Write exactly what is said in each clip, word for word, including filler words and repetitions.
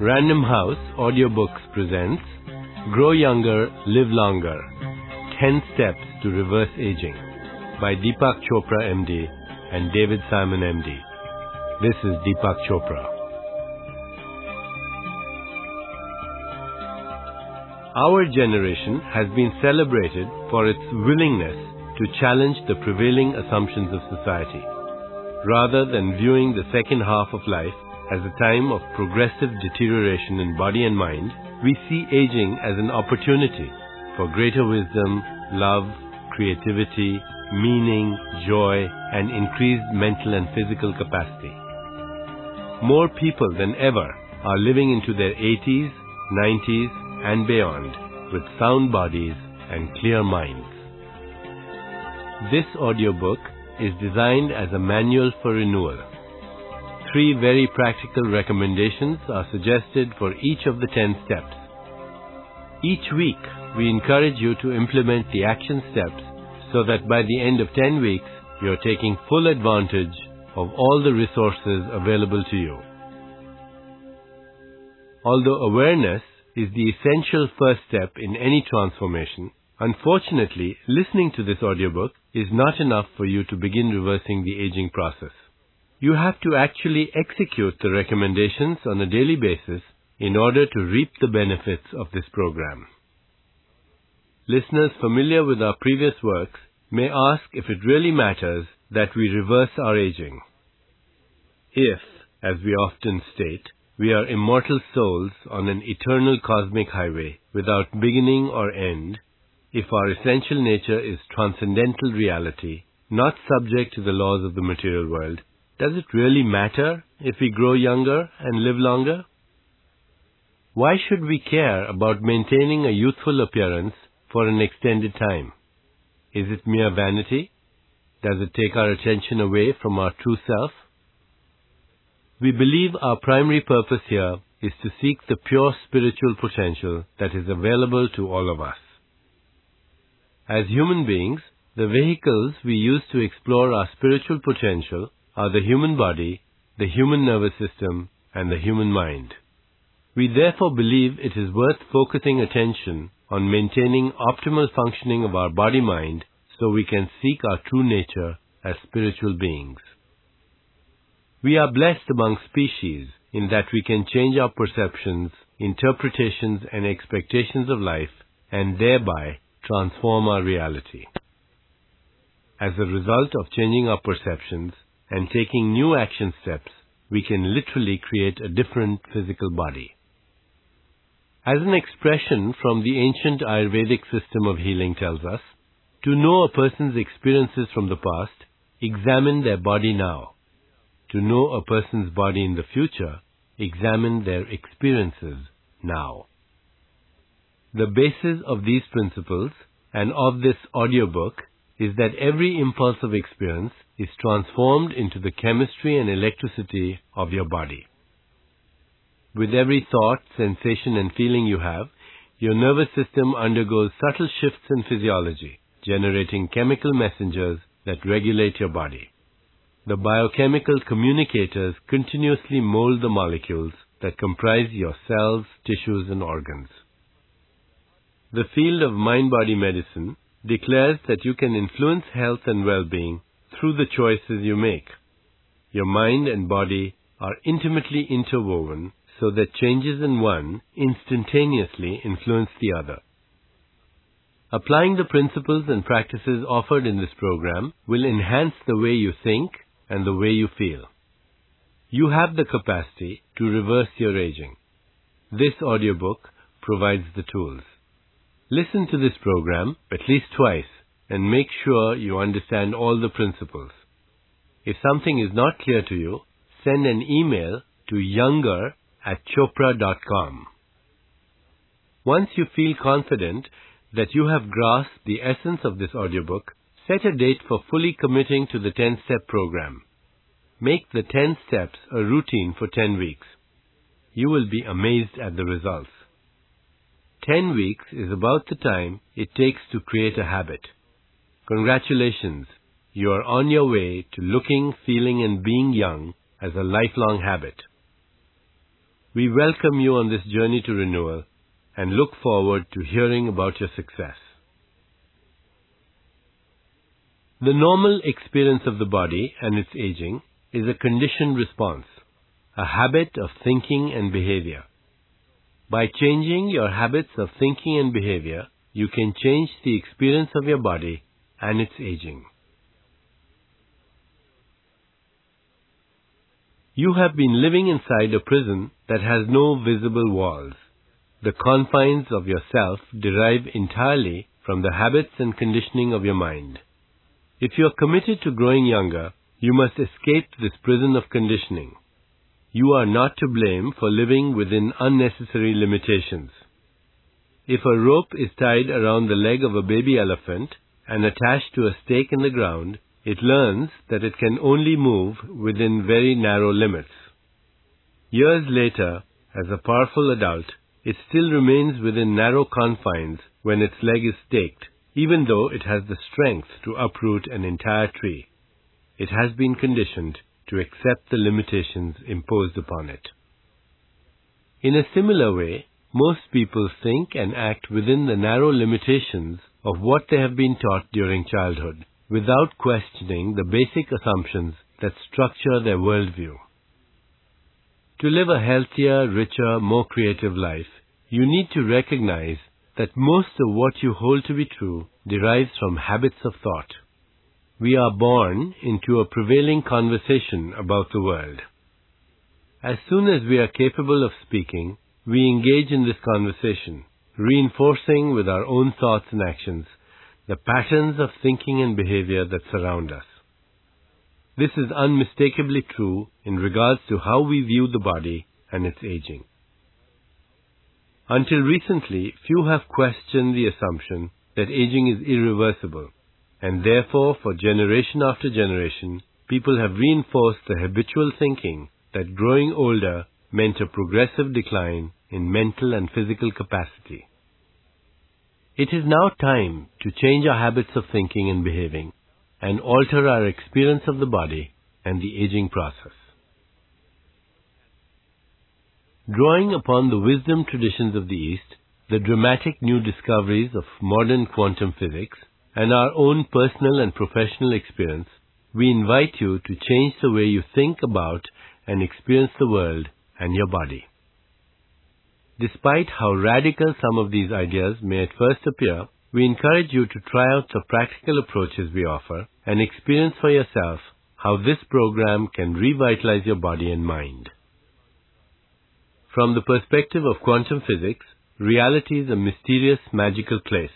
Random House Audiobooks presents Grow Younger, Live Longer, ten Steps to Reverse Aging by Deepak Chopra M D and David Simon M D. This is Deepak Chopra. Our generation has been celebrated for its willingness to challenge the prevailing assumptions of society. Rather than viewing the second half of life as a time of progressive deterioration in body and mind, we see aging as an opportunity for greater wisdom, love, creativity, meaning, joy, and increased mental and physical capacity. More people than ever are living into their eighties, nineties, and beyond with sound bodies and clear minds. This audiobook is designed as a manual for renewal. Three very practical recommendations are suggested for each of the ten steps. Each week, we encourage you to implement the action steps so that by the end of ten weeks, you are taking full advantage of all the resources available to you. Although awareness is the essential first step in any transformation, unfortunately, listening to this audiobook is not enough for you to begin reversing the aging process. You have to actually execute the recommendations on a daily basis in order to reap the benefits of this program. Listeners familiar with our previous works may ask if it really matters that we reverse our aging. If, as we often state, we are immortal souls on an eternal cosmic highway without beginning or end, if our essential nature is transcendental reality, not subject to the laws of the material world, does it really matter if we grow younger and live longer? Why should we care about maintaining a youthful appearance for an extended time? Is it mere vanity? Does it take our attention away from our true self? We believe our primary purpose here is to seek the pure spiritual potential that is available to all of us. As human beings, the vehicles we use to explore our spiritual potential are the human body, the human nervous system, and the human mind. We therefore believe it is worth focusing attention on maintaining optimal functioning of our body-mind so we can seek our true nature as spiritual beings. We are blessed among species in that we can change our perceptions, interpretations, and expectations of life and thereby transform our reality. As a result of changing our perceptions and taking new action steps, we can literally create a different physical body. As an expression from the ancient Ayurvedic system of healing tells us, to know a person's experiences from the past, examine their body now. To know a person's body in the future, examine their experiences now. The basis of these principles and of this audiobook is that every impulse of experience is transformed into the chemistry and electricity of your body. With every thought, sensation, and feeling you have, your nervous system undergoes subtle shifts in physiology, generating chemical messengers that regulate your body. The biochemical communicators continuously mold the molecules that comprise your cells, tissues, and organs. The field of mind-body medicine declares that you can influence health and well-being through the choices you make. Your mind and body are intimately interwoven so that changes in one instantaneously influence the other. Applying the principles and practices offered in this program will enhance the way you think and the way you feel. You have the capacity to reverse your aging. This audiobook provides the tools. Listen to this program at least twice and make sure you understand all the principles. If something is not clear to you, send an email to younger at chopra dot com. Once you feel confident that you have grasped the essence of this audiobook, set a date for fully committing to the ten-step program. Make the ten steps a routine for ten weeks. You will be amazed at the results. Ten weeks is about the time it takes to create a habit. Congratulations, you are on your way to looking, feeling, and being young as a lifelong habit. We welcome you on this journey to renewal and look forward to hearing about your success. The normal experience of the body and its aging is a conditioned response, a habit of thinking and behavior. By changing your habits of thinking and behavior, you can change the experience of your body and its aging. You have been living inside a prison that has no visible walls. The confines of yourself derive entirely from the habits and conditioning of your mind. If you are committed to growing younger, you must escape this prison of conditioning. You are not to blame for living within unnecessary limitations. If a rope is tied around the leg of a baby elephant and attached to a stake in the ground, it learns that it can only move within very narrow limits. Years later, as a powerful adult, it still remains within narrow confines when its leg is staked, even though it has the strength to uproot an entire tree. It has been conditioned to accept the limitations imposed upon it. In a similar way, most people think and act within the narrow limitations of what they have been taught during childhood, without questioning the basic assumptions that structure their worldview. To live a healthier, richer, more creative life, you need to recognize that most of what you hold to be true derives from habits of thought. We are born into a prevailing conversation about the world. As soon as we are capable of speaking, we engage in this conversation, reinforcing with our own thoughts and actions the patterns of thinking and behavior that surround us. This is unmistakably true in regards to how we view the body and its aging. Until recently, few have questioned the assumption that aging is irreversible, and therefore, for generation after generation, people have reinforced the habitual thinking that growing older meant a progressive decline in mental and physical capacity. It is now time to change our habits of thinking and behaving and alter our experience of the body and the aging process. Drawing upon the wisdom traditions of the East, the dramatic new discoveries of modern quantum physics, and our own personal and professional experience, we invite you to change the way you think about and experience the world and your body. Despite how radical some of these ideas may at first appear, we encourage you to try out the practical approaches we offer and experience for yourself how this program can revitalize your body and mind. From the perspective of quantum physics, reality is a mysterious, magical place.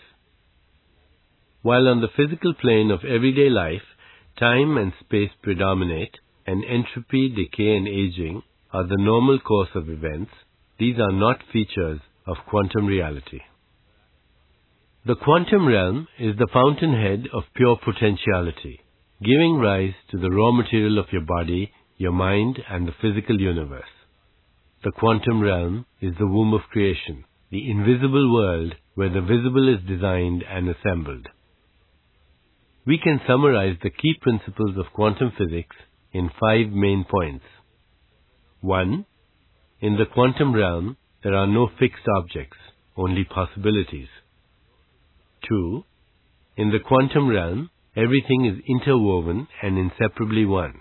While on the physical plane of everyday life, time and space predominate, and entropy, decay, and aging are the normal course of events, these are not features of quantum reality. The quantum realm is the fountainhead of pure potentiality, giving rise to the raw material of your body, your mind, and the physical universe. The quantum realm is the womb of creation, the invisible world where the visible is designed and assembled. We can summarize the key principles of quantum physics in five main points. One, in the quantum realm, there are no fixed objects, only possibilities. Two, in the quantum realm, everything is interwoven and inseparably one.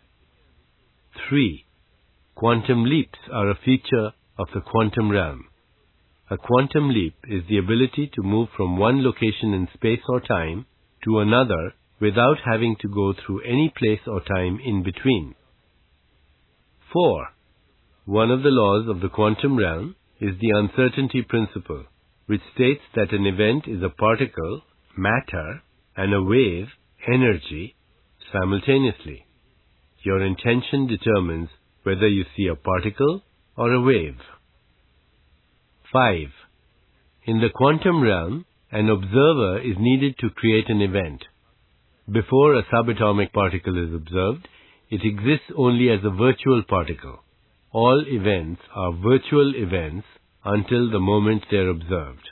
Three, quantum leaps are a feature of the quantum realm. A quantum leap is the ability to move from one location in space or time to another without having to go through any place or time in between. Four, one of the laws of the quantum realm is the uncertainty principle, which states that an event is a particle, matter, and a wave, energy, simultaneously. Your intention determines whether you see a particle or a wave. Five, in the quantum realm, an observer is needed to create an event. Before a subatomic particle is observed, it exists only as a virtual particle. All events are virtual events until the moment they are observed.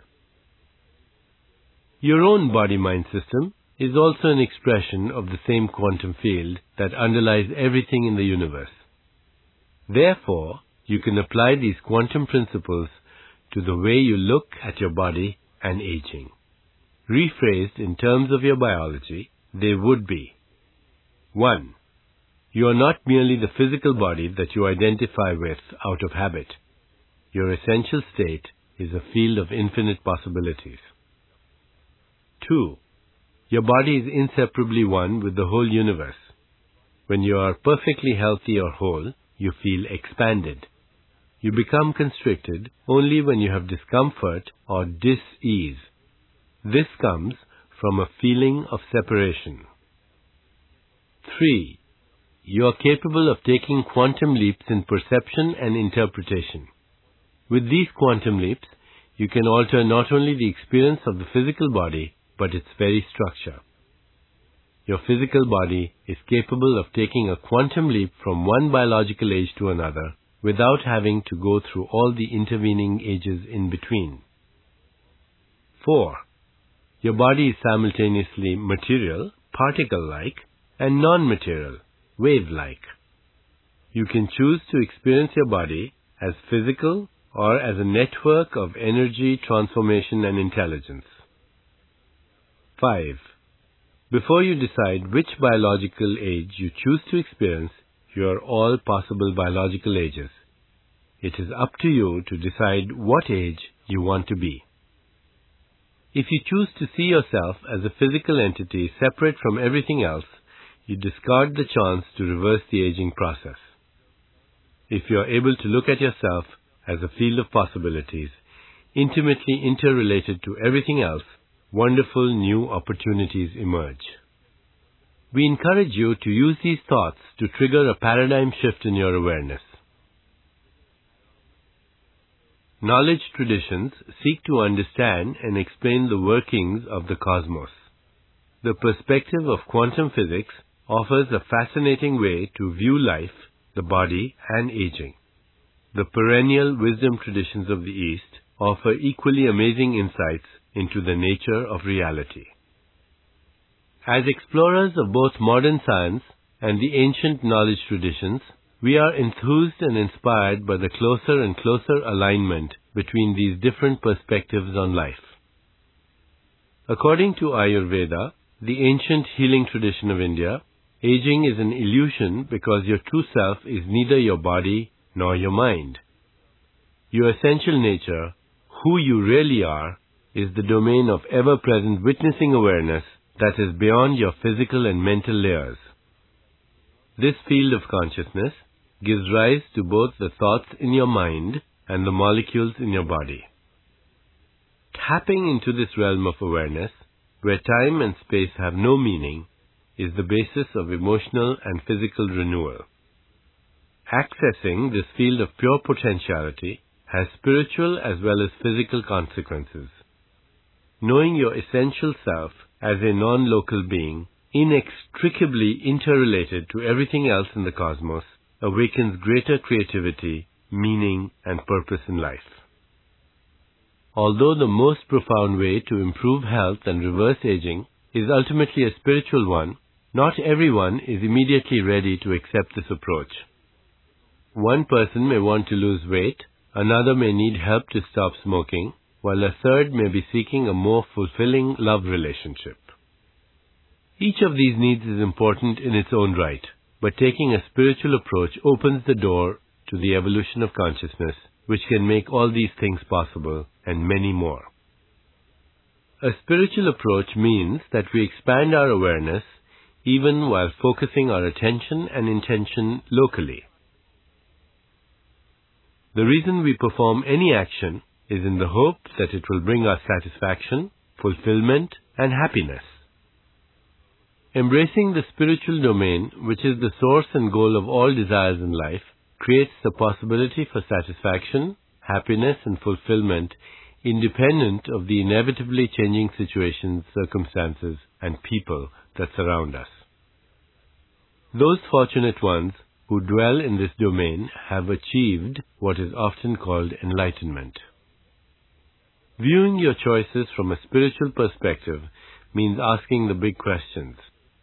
Your own body-mind system is also an expression of the same quantum field that underlies everything in the universe. Therefore, you can apply these quantum principles to the way you look at your body and aging. Rephrased in terms of your biology, they would be: one. You are not merely the physical body that you identify with out of habit. Your essential state is a field of infinite possibilities. Two. Your body is inseparably one with the whole universe. When you are perfectly healthy or whole, you feel expanded. You become constricted only when you have discomfort or dis-ease. This comes from a feeling of separation. Three. You are capable of taking quantum leaps in perception and interpretation. With these quantum leaps, you can alter not only the experience of the physical body, but its very structure. Your physical body is capable of taking a quantum leap from one biological age to another without having to go through all the intervening ages in between. Four. Your body is simultaneously material, particle-like, and non-material, wave-like. You can choose to experience your body as physical or as a network of energy, transformation, and intelligence. Five. Before you decide which biological age you choose to experience, you are all possible biological ages. It is up to you to decide what age you want to be. If you choose to see yourself as a physical entity separate from everything else, you discard the chance to reverse the aging process. If you are able to look at yourself as a field of possibilities, intimately interrelated to everything else, wonderful new opportunities emerge. We encourage you to use these thoughts to trigger a paradigm shift in your awareness. Knowledge traditions seek to understand and explain the workings of the cosmos. The perspective of quantum physics offers a fascinating way to view life, the body, and aging. The perennial wisdom traditions of the East offer equally amazing insights into the nature of reality. As explorers of both modern science and the ancient knowledge traditions, we are enthused and inspired by the closer and closer alignment between these different perspectives on life. According to Ayurveda, the ancient healing tradition of India, aging is an illusion because your true self is neither your body nor your mind. Your essential nature, who you really are, is the domain of ever-present witnessing awareness that is beyond your physical and mental layers. This field of consciousness gives rise to both the thoughts in your mind and the molecules in your body. Tapping into this realm of awareness, where time and space have no meaning, is the basis of emotional and physical renewal. Accessing this field of pure potentiality has spiritual as well as physical consequences. Knowing your essential self as a non-local being, inextricably interrelated to everything else in the cosmos, awakens greater creativity, meaning, and purpose in life. Although the most profound way to improve health and reverse aging is ultimately a spiritual one, not everyone is immediately ready to accept this approach. One person may want to lose weight, another may need help to stop smoking, while a third may be seeking a more fulfilling love relationship. Each of these needs is important in its own right, but taking a spiritual approach opens the door to the evolution of consciousness, which can make all these things possible and many more. A spiritual approach means that we expand our awareness even while focusing our attention and intention locally. The reason we perform any action is in the hope that it will bring us satisfaction, fulfillment, and happiness. Embracing the spiritual domain, which is the source and goal of all desires in life, creates the possibility for satisfaction, happiness, and fulfillment independent of the inevitably changing situations, circumstances, and people that surround us. Those fortunate ones who dwell in this domain have achieved what is often called enlightenment. Viewing your choices from a spiritual perspective means asking the big questions.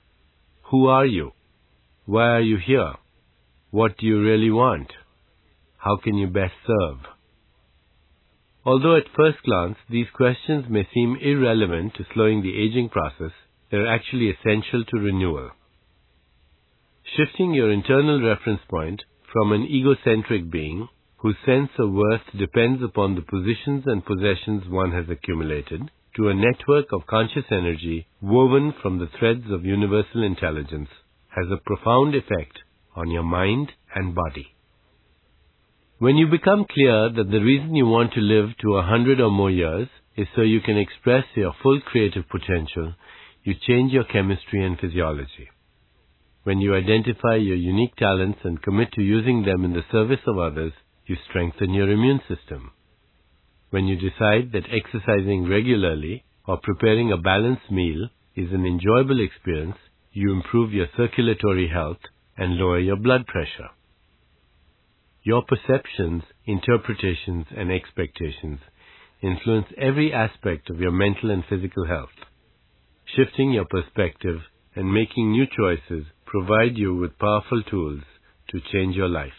Who are you? Why are you here? What do you really want? how can you best serve? Although at first glance these questions may seem irrelevant to slowing the aging process, they're actually essential to renewal. Shifting your internal reference point from an egocentric being whose sense of worth depends upon the positions and possessions one has accumulated to a network of conscious energy woven from the threads of universal intelligence has a profound effect on your mind and body. When you become clear that the reason you want to live to a hundred or more years is so you can express your full creative potential, you change your chemistry and physiology. When you identify your unique talents and commit to using them in the service of others, you strengthen your immune system. When you decide that exercising regularly or preparing a balanced meal is an enjoyable experience, you improve your circulatory health and lower your blood pressure. Your perceptions, interpretations, and expectations influence every aspect of your mental and physical health. Shifting your perspective and making new choices provide you with powerful tools to change your life.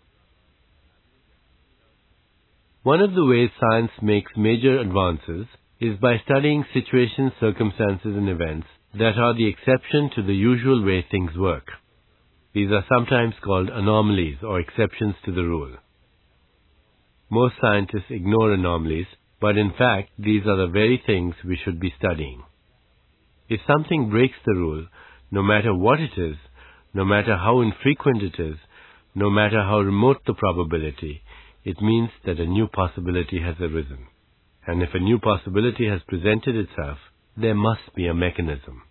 One of the ways science makes major advances is by studying situations, circumstances, and events that are the exception to the usual way things work. These are sometimes called anomalies or exceptions to the rule. Most scientists ignore anomalies, but in fact, these are the very things we should be studying. If something breaks the rule, no matter what it is, no matter how infrequent it is, no matter how remote the probability, it means that a new possibility has arisen. And if a new possibility has presented itself, there must be a mechanism.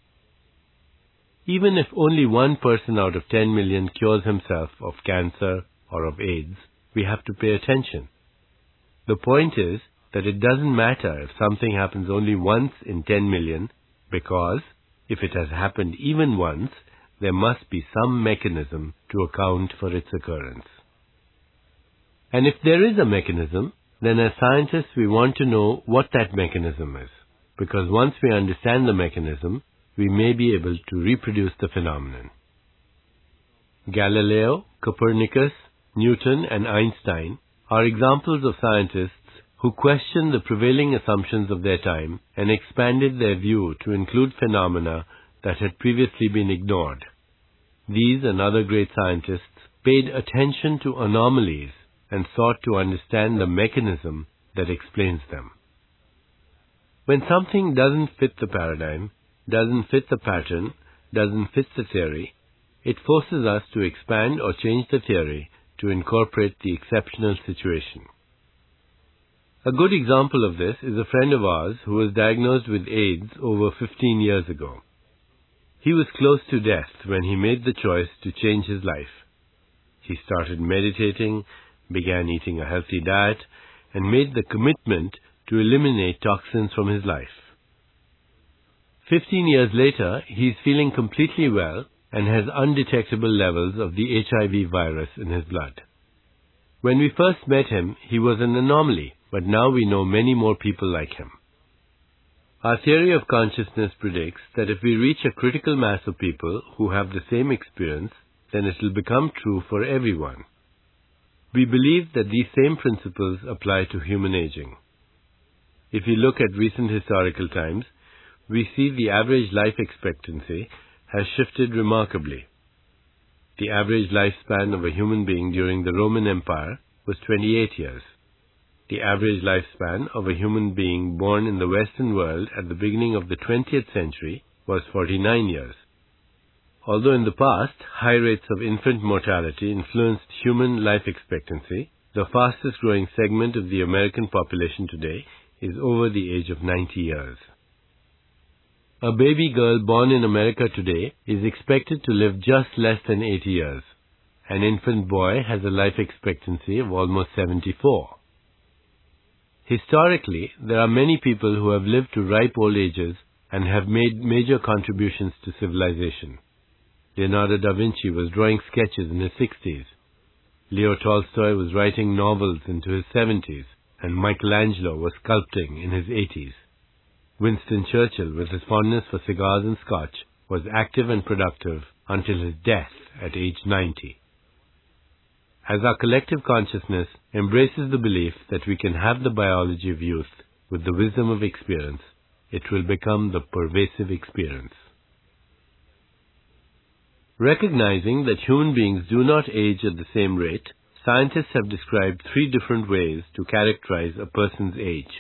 Even if only one person out of ten million cures himself of cancer or of AIDS, we have to pay attention. The point is that it doesn't matter if something happens only once in ten million, because if it has happened even once, there must be some mechanism to account for its occurrence. And if there is a mechanism, then as scientists we want to know what that mechanism is, because once we understand the mechanism, we may be able to reproduce the phenomenon. Galileo, Copernicus, Newton, and Einstein are examples of scientists who questioned the prevailing assumptions of their time and expanded their view to include phenomena that had previously been ignored. These and other great scientists paid attention to anomalies and sought to understand the mechanism that explains them. When something doesn't fit the paradigm, doesn't fit the pattern, doesn't fit the theory, it forces us to expand or change the theory to incorporate the exceptional situation. A good example of this is a friend of ours who was diagnosed with AIDS over fifteen years ago. He was close to death when he made the choice to change his life. He started meditating, began eating a healthy diet, and made the commitment to eliminate toxins from his life. Fifteen years later, he is feeling completely well and has undetectable levels of the H I V virus in his blood. When we first met him, he was an anomaly, but now we know many more people like him. Our theory of consciousness predicts that if we reach a critical mass of people who have the same experience, then it will become true for everyone. We believe that these same principles apply to human aging. If we look at recent historical times, we see the average life expectancy has shifted remarkably. The average lifespan of a human being during the Roman Empire was twenty-eight years. The average lifespan of a human being born in the Western world at the beginning of the twentieth century was forty-nine years. Although in the past, high rates of infant mortality influenced human life expectancy, the fastest growing segment of the American population today is over the age of ninety years. A baby girl born in America today is expected to live just less than eighty years. An infant boy has a life expectancy of almost seventy-four. Historically, there are many people who have lived to ripe old ages and have made major contributions to civilization. Leonardo da Vinci was drawing sketches in his sixties. Leo Tolstoy was writing novels into his seventies, and Michelangelo was sculpting in his eighties. Winston Churchill, with his fondness for cigars and scotch, was active and productive until his death at age ninety. As our collective consciousness embraces the belief that we can have the biology of youth with the wisdom of experience, it will become the pervasive experience. Recognizing that human beings do not age at the same rate, scientists have described three different ways to characterize a person's age.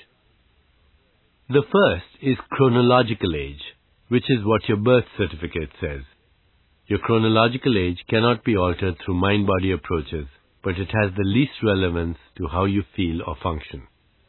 The first is chronological age, which is what your birth certificate says. Your chronological age cannot be altered through mind-body approaches, but it has the least relevance to how you feel or function.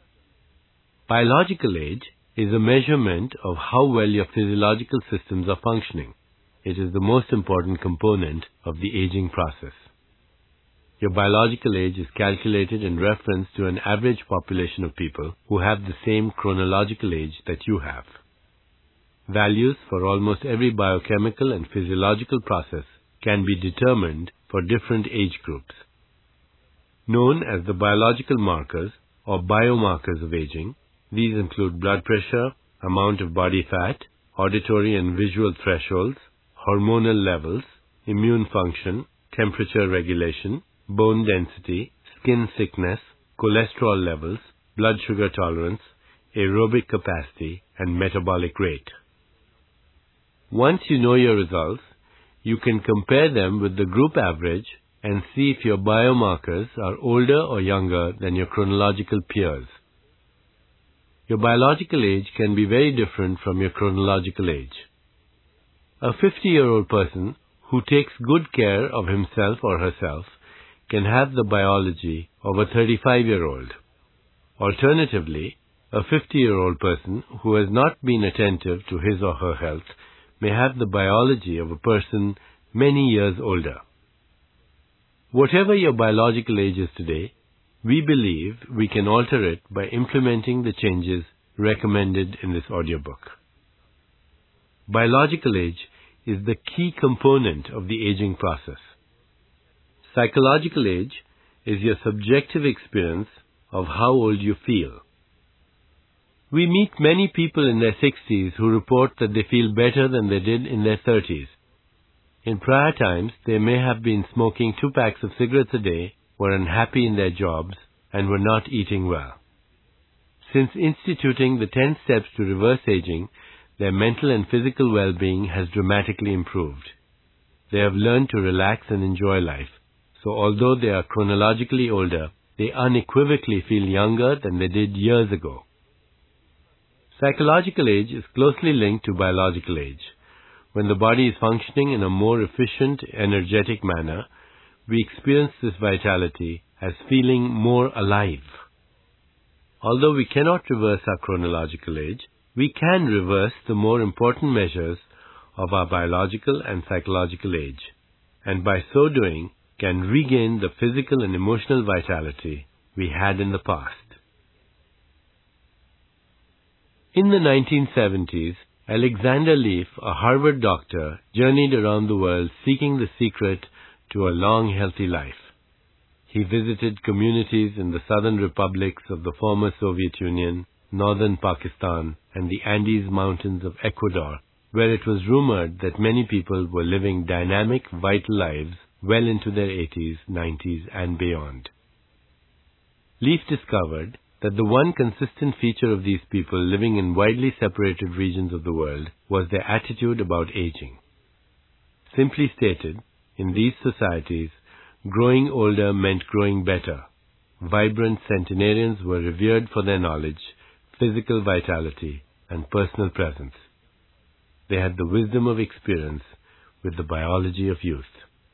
Biological age is a measurement of how well your physiological systems are functioning. It is the most important component of the aging process. Your biological age is calculated in reference to an average population of people who have the same chronological age that you have. Values for almost every biochemical and physiological process can be determined for different age groups. Known as the biological markers or biomarkers of aging, these include blood pressure, amount of body fat, auditory and visual thresholds, hormonal levels, immune function, temperature regulation, bone density, skin thickness, cholesterol levels, blood sugar tolerance, aerobic capacity, and metabolic rate. Once you know your results, you can compare them with the group average and see if your biomarkers are older or younger than your chronological peers. Your biological age can be very different from your chronological age. A fifty-year-old person who takes good care of himself or herself can have the biology of a thirty-five-year-old. Alternatively, a fifty-year-old person who has not been attentive to his or her health may have the biology of a person many years older. Whatever your biological age is today, we believe we can alter it by implementing the changes recommended in this audiobook. Biological age is the key component of the aging process. Psychological age is your subjective experience of how old you feel. We meet many people in their sixties who report that they feel better than they did in their thirties. In prior times, they may have been smoking two packs of cigarettes a day, were unhappy in their jobs, and were not eating well. Since instituting the ten steps to reverse aging, their mental and physical well-being has dramatically improved. They have learned to relax and enjoy life, so although they are chronologically older, they unequivocally feel younger than they did years ago. Psychological age is closely linked to biological age. When the body is functioning in a more efficient, energetic manner, we experience this vitality as feeling more alive. Although we cannot reverse our chronological age, we can reverse the more important measures of our biological and psychological age, and by so doing, can regain the physical and emotional vitality we had in the past. In the nineteen seventies, Alexander Leaf, a Harvard doctor, journeyed around the world seeking the secret to a long, healthy life. He visited communities in the southern republics of the former Soviet Union, northern Pakistan, and the Andes Mountains of Ecuador, where it was rumored that many people were living dynamic, vital lives well into their eighties, nineties, and beyond. Leaf discovered that the one consistent feature of these people living in widely separated regions of the world was their attitude about aging. Simply stated, in these societies, growing older meant growing better. Vibrant centenarians were revered for their knowledge, physical vitality, and personal presence. They had the wisdom of experience with the biology of youth.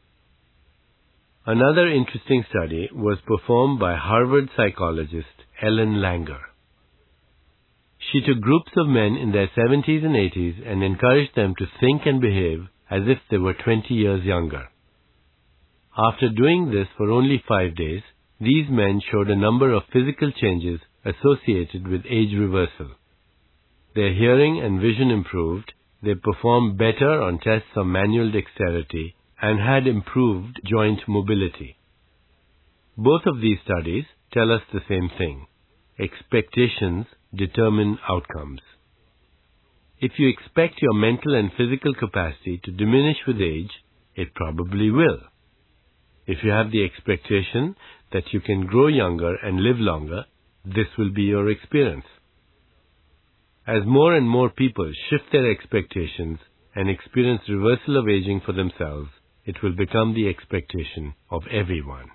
Another interesting study was performed by Harvard psychologist Ellen Langer. She took groups of men in their seventies and eighties and encouraged them to think and behave as if they were twenty years younger. After doing this for only five days, these men showed a number of physical changes associated with age reversal. Their hearing and vision improved, they performed better on tests of manual dexterity, and had improved joint mobility. Both of these studies tell us the same thing. Expectations determine outcomes. If you expect your mental and physical capacity to diminish with age, it probably will. If you have the expectation that you can grow younger and live longer, this will be your experience. As more and more people shift their expectations and experience reversal of aging for themselves, it will become the expectation of everyone.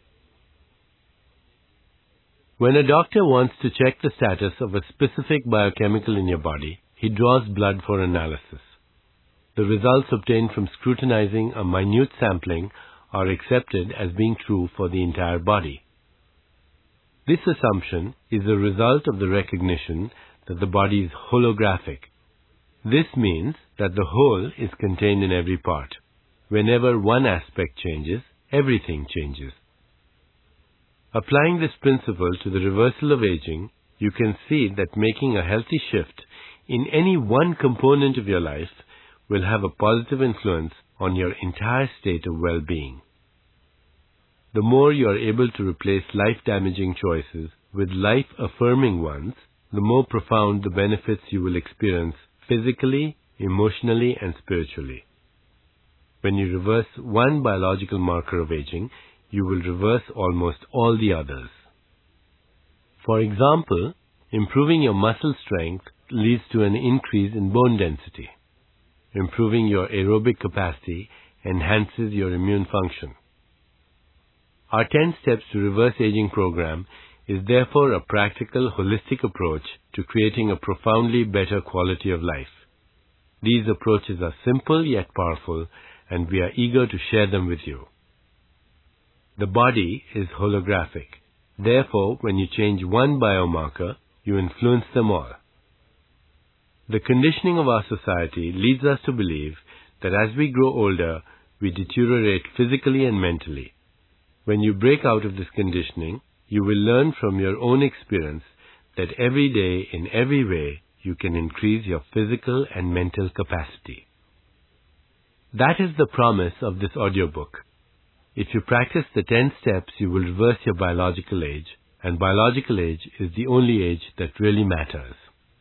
When a doctor wants to check the status of a specific biochemical in your body, he draws blood for analysis. The results obtained from scrutinizing a minute sampling are accepted as being true for the entire body. This assumption is a result of the recognition that the body is holographic. This means that the whole is contained in every part. Whenever one aspect changes, everything changes. Applying this principle to the reversal of aging, you can see that making a healthy shift in any one component of your life will have a positive influence on your entire state of well-being. The more you are able to replace life-damaging choices with life-affirming ones, the more profound the benefits you will experience physically, emotionally, and spiritually. When you reverse one biological marker of aging, you will reverse almost all the others. For example, improving your muscle strength leads to an increase in bone density. Improving your aerobic capacity enhances your immune function. Our ten Steps to Reverse Aging program is therefore a practical, holistic approach to creating a profoundly better quality of life. These approaches are simple yet powerful, and we are eager to share them with you. The body is holographic. Therefore, when you change one biomarker, you influence them all. The conditioning of our society leads us to believe that as we grow older, we deteriorate physically and mentally. When you break out of this conditioning, you will learn from your own experience that every day, in every way, you can increase your physical and mental capacity. That is the promise of this audiobook. If you practice the ten steps, you will reverse your biological age, and biological age is the only age that really matters.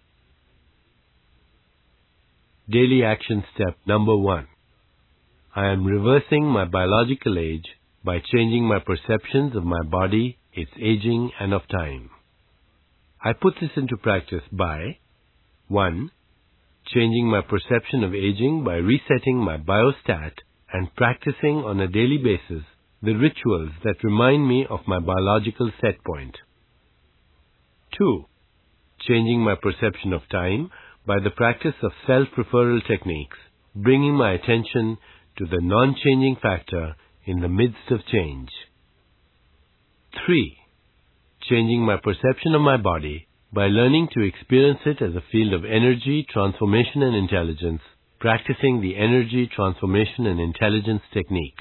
Daily action step number one. I am reversing my biological age by changing my perceptions of my body, its aging, and of time. I put this into practice by one. Changing my perception of aging by resetting my biostat and practicing on a daily basis the rituals that remind me of my biological set point. two. Changing my perception of time by the practice of self-referral techniques, bringing my attention to the non-changing factor in the midst of change. three. Changing my perception of my body by learning to experience it as a field of energy, transformation, and intelligence, practicing the energy, transformation, and intelligence technique.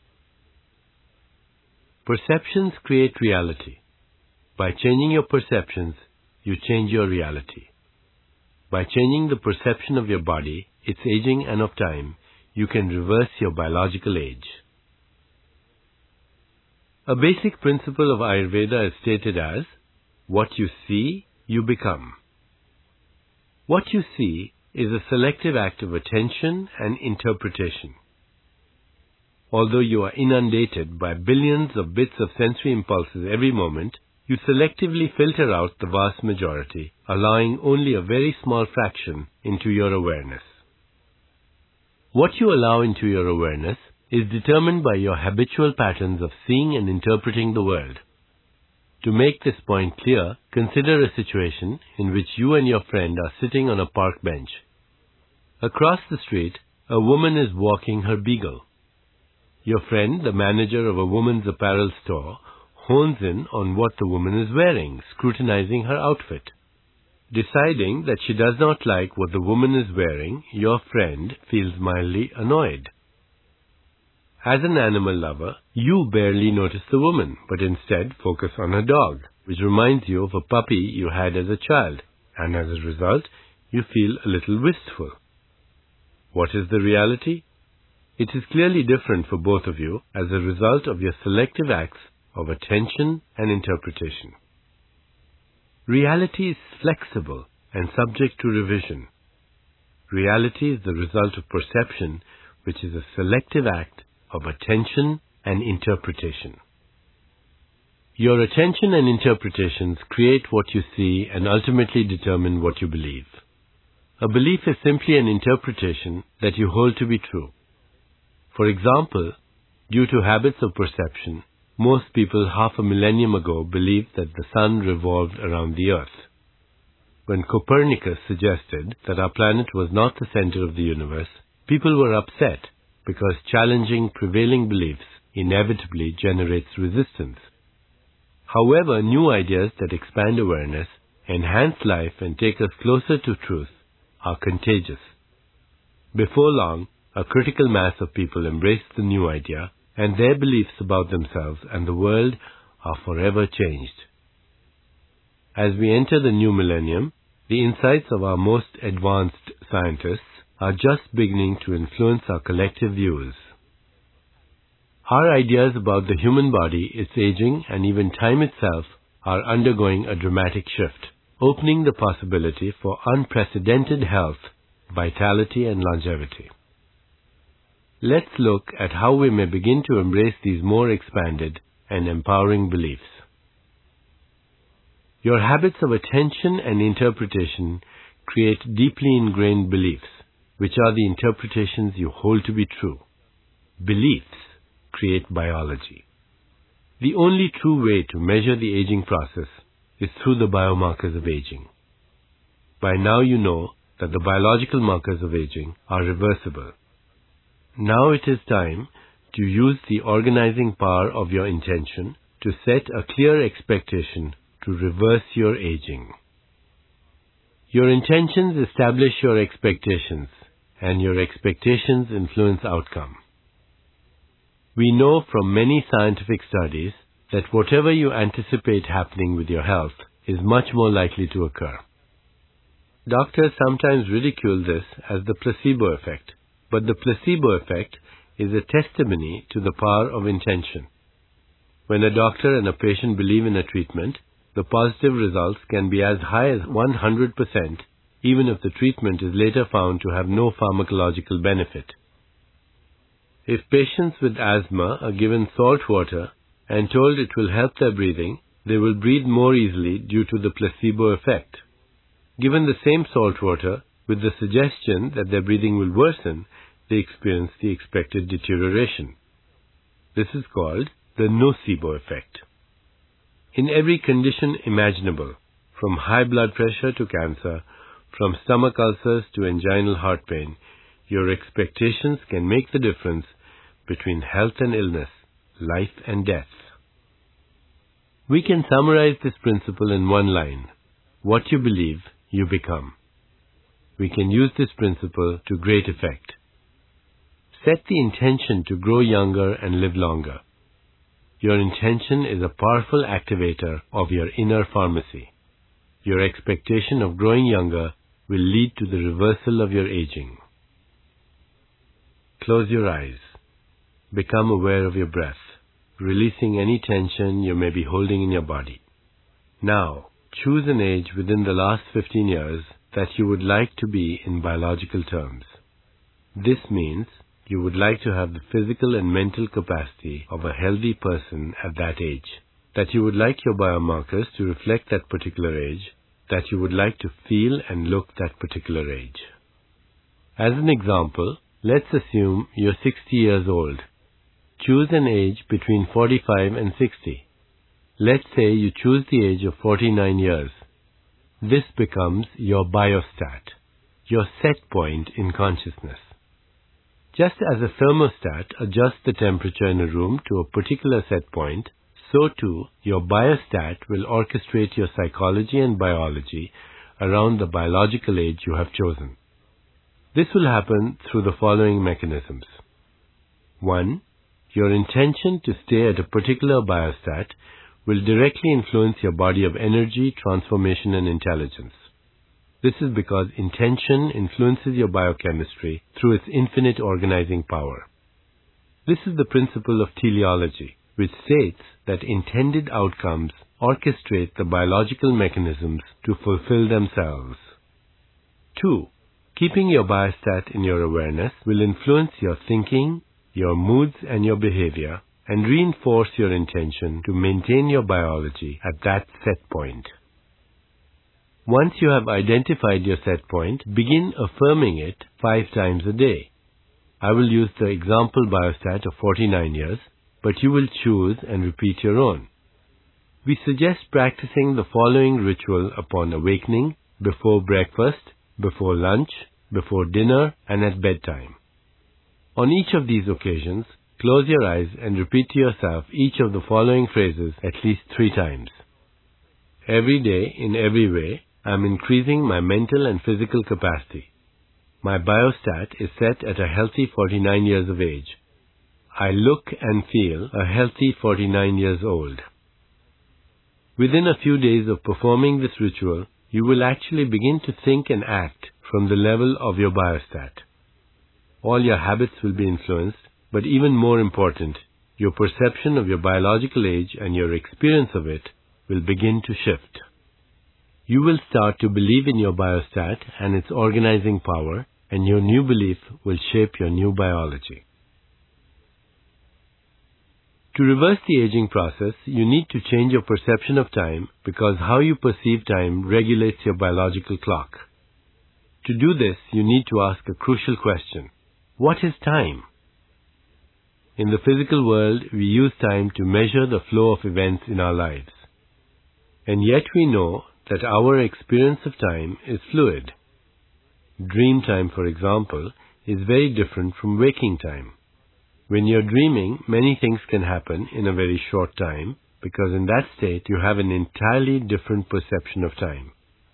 Perceptions create reality. By changing your perceptions, you change your reality. By changing the perception of your body, its aging, and of time, you can reverse your biological age. A basic principle of Ayurveda is stated as, what you see, you become. What you see is a selective act of attention and interpretation. Although you are inundated by billions of bits of sensory impulses every moment, you selectively filter out the vast majority, allowing only a very small fraction into your awareness. What you allow into your awareness is determined by your habitual patterns of seeing and interpreting the world. To make this point clear, consider a situation in which you and your friend are sitting on a park bench. Across the street, a woman is walking her beagle. Your friend, the manager of a woman's apparel store, hones in on what the woman is wearing, scrutinizing her outfit. Deciding that she does not like what the woman is wearing, your friend feels mildly annoyed. As an animal lover, you barely notice the woman, but instead focus on her dog, which reminds you of a puppy you had as a child, and as a result, you feel a little wistful. What is the reality? It is clearly different for both of you as a result of your selective acts of attention and interpretation. Reality is flexible and subject to revision. Reality is the result of perception, which is a selective act of attention and interpretation. Your attention and interpretations create what you see and ultimately determine what you believe. A belief is simply an interpretation that you hold to be true. For example, due to habits of perception, most people half a millennium ago believed that the sun revolved around the earth. When Copernicus suggested that our planet was not the center of the universe, people were upset because challenging prevailing beliefs inevitably generates resistance. However, new ideas that expand awareness, enhance life, and take us closer to truth are contagious. Before long, a critical mass of people embrace the new idea, and their beliefs about themselves and the world are forever changed. As we enter the new millennium, the insights of our most advanced scientists are just beginning to influence our collective views. Our ideas about the human body, its aging, and even time itself are undergoing a dramatic shift, opening the possibility for unprecedented health, vitality, and longevity. Let's look at how we may begin to embrace these more expanded and empowering beliefs. Your habits of attention and interpretation create deeply ingrained beliefs, which are the interpretations you hold to be true. Beliefs create biology. The only true way to measure the aging process is through the biomarkers of aging. By now you know that the biological markers of aging are reversible. Now it is time to use the organizing power of your intention to set a clear expectation to reverse your aging. Your intentions establish your expectations, and your expectations influence outcome. We know from many scientific studies that whatever you anticipate happening with your health is much more likely to occur. Doctors sometimes ridicule this as the placebo effect, but the placebo effect is a testimony to the power of intention. When a doctor and a patient believe in a treatment, the positive results can be as high as one hundred percent, even if the treatment is later found to have no pharmacological benefit. If patients with asthma are given salt water and told it will help their breathing, they will breathe more easily due to the placebo effect. Given the same salt water with the suggestion that their breathing will worsen, they experience the expected deterioration. This is called the nocebo effect. In every condition imaginable, from high blood pressure to cancer, from stomach ulcers to anginal heart pain, your expectations can make the difference between health and illness, life and death. We can summarize this principle in one line. What you believe, you become. We can use this principle to great effect. Set the intention to grow younger and live longer. Your intention is a powerful activator of your inner pharmacy. Your expectation of growing younger will lead to the reversal of your aging. Close your eyes. Become aware of your breath, releasing any tension you may be holding in your body. Now, choose an age within the last fifteen years that you would like to be in biological terms. This means you would like to have the physical and mental capacity of a healthy person at that age, that you would like your biomarkers to reflect that particular age, that you would like to feel and look that particular age. As an example, let's assume you're sixty years old. Choose an age between forty-five and sixty. Let's say you choose the age of forty-nine years. This becomes your biostat, your set point in consciousness. Just as a thermostat adjusts the temperature in a room to a particular set point, so too your biostat will orchestrate your psychology and biology around the biological age you have chosen. This will happen through the following mechanisms. One, your intention to stay at a particular biostat will directly influence your body of energy, transformation, and intelligence. This is because intention influences your biochemistry through its infinite organizing power. This is the principle of teleology, which states that intended outcomes orchestrate the biological mechanisms to fulfill themselves. Two, keeping your biostat in your awareness will influence your thinking, your moods, and your behavior, and reinforce your intention to maintain your biology at that set point. Once you have identified your set point, begin affirming it five times a day. I will use the example biostat of forty-nine years, but you will choose and repeat your own. We suggest practicing the following ritual upon awakening, before breakfast, before lunch, before dinner, and at bedtime. On each of these occasions, close your eyes and repeat to yourself each of the following phrases at least three times. Every day, in every way, I am increasing my mental and physical capacity. My biostat is set at a healthy forty-nine years of age. I look and feel a healthy forty-nine years old. Within a few days of performing this ritual, you will actually begin to think and act from the level of your biostat. All your habits will be influenced, but even more important, your perception of your biological age and your experience of it will begin to shift. You will start to believe in your biostat and its organizing power, and your new belief will shape your new biology. To reverse the aging process, you need to change your perception of time because how you perceive time regulates your biological clock. To do this, you need to ask a crucial question. What is time? In the physical world, we use time to measure the flow of events in our lives. And yet we know that our experience of time is fluid. Dream time, for example, is very different from waking time. When you're dreaming, many things can happen in a very short time because in that state you have an entirely different perception of time.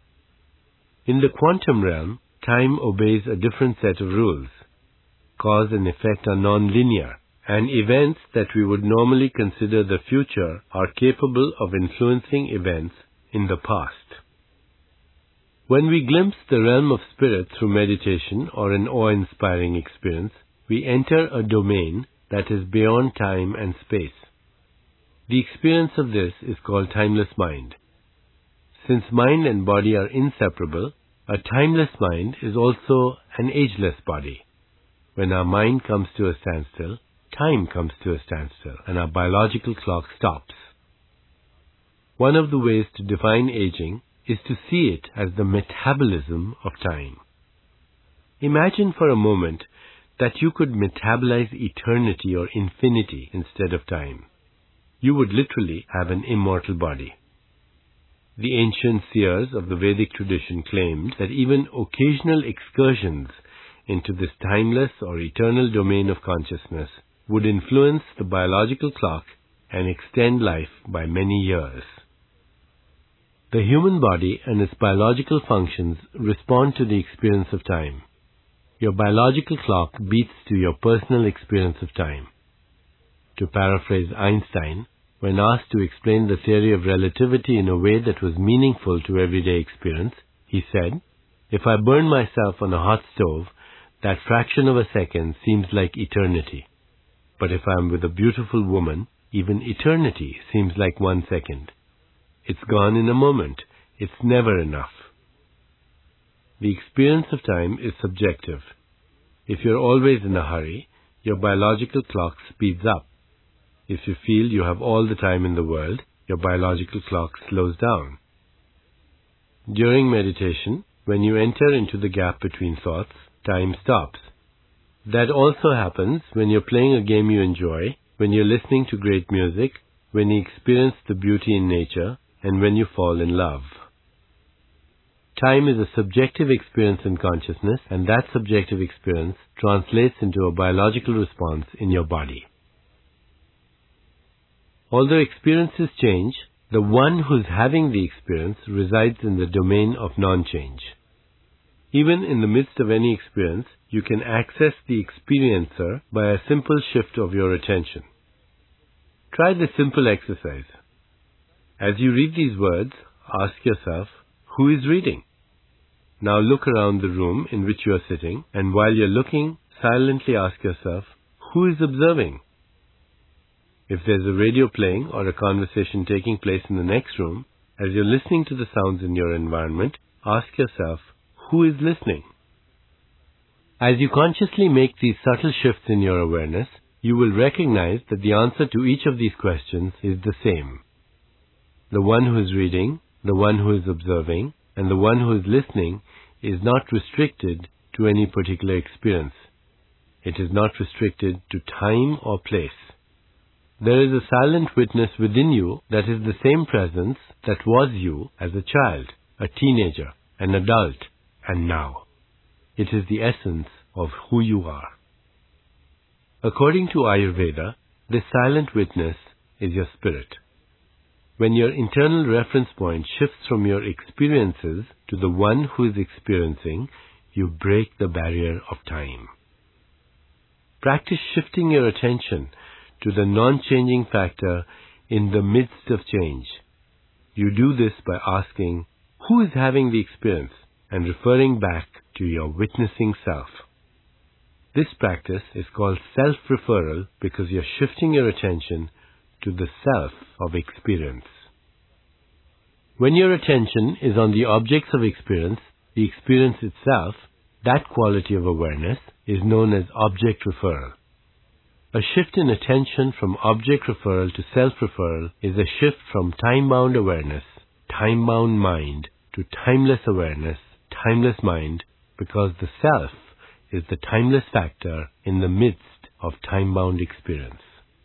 In the quantum realm, time obeys a different set of rules. Cause and effect are non-linear, and events that we would normally consider the future are capable of influencing events in the past. When we glimpse the realm of spirit through meditation or an awe-inspiring experience, we enter a domain that is beyond time and space. The experience of this is called timeless mind. Since mind and body are inseparable, a timeless mind is also an ageless body. When our mind comes to a standstill, time comes to a standstill, and our biological clock stops. One of the ways to define aging is to see it as the metabolism of time. Imagine for a moment that you could metabolize eternity or infinity instead of time. You would literally have an immortal body. The ancient seers of the Vedic tradition claimed that even occasional excursions into this timeless or eternal domain of consciousness would influence the biological clock and extend life by many years. The human body and its biological functions respond to the experience of time. Your biological clock beats to your personal experience of time. To paraphrase Einstein, when asked to explain the theory of relativity in a way that was meaningful to everyday experience, he said, "If I burn myself on a hot stove, that fraction of a second seems like eternity. But if I am with a beautiful woman, even eternity seems like one second. It's gone in a moment. It's never enough." The experience of time is subjective. If you're always in a hurry, your biological clock speeds up. If you feel you have all the time in the world, your biological clock slows down. During meditation, when you enter into the gap between thoughts, time stops. That also happens when you're playing a game you enjoy, when you're listening to great music, when you experience the beauty in nature, and when you fall in love. Time is a subjective experience in consciousness, and that subjective experience translates into a biological response in your body. Although experiences change, the one who's having the experience resides in the domain of non-change. Even in the midst of any experience, you can access the experiencer by a simple shift of your attention. Try this simple exercise. As you read these words, ask yourself, who is reading? Now look around the room in which you are sitting, and while you're looking, silently ask yourself, who is observing? If there's a radio playing or a conversation taking place in the next room, as you're listening to the sounds in your environment, ask yourself, who is listening? As you consciously make these subtle shifts in your awareness, you will recognize that the answer to each of these questions is the same. The one who is reading, the one who is observing, and the one who is listening is not restricted to any particular experience. It is not restricted to time or place. There is a silent witness within you that is the same presence that was you as a child, a teenager, an adult, and now. It is the essence of who you are. According to Ayurveda, this silent witness is your spirit. When your internal reference point shifts from your experiences to the one who is experiencing, you break the barrier of time. Practice shifting your attention to the non-changing factor in the midst of change. You do this by asking, who is having the experience, and referring back to your witnessing self. This practice is called self-referral because you're shifting your attention to the self of experience. When your attention is on the objects of experience, the experience itself, that quality of awareness is known as object referral. A shift in attention from object referral to self-referral is a shift from time-bound awareness, time-bound mind, to timeless awareness, timeless mind, because the self is the timeless factor in the midst of time-bound experience.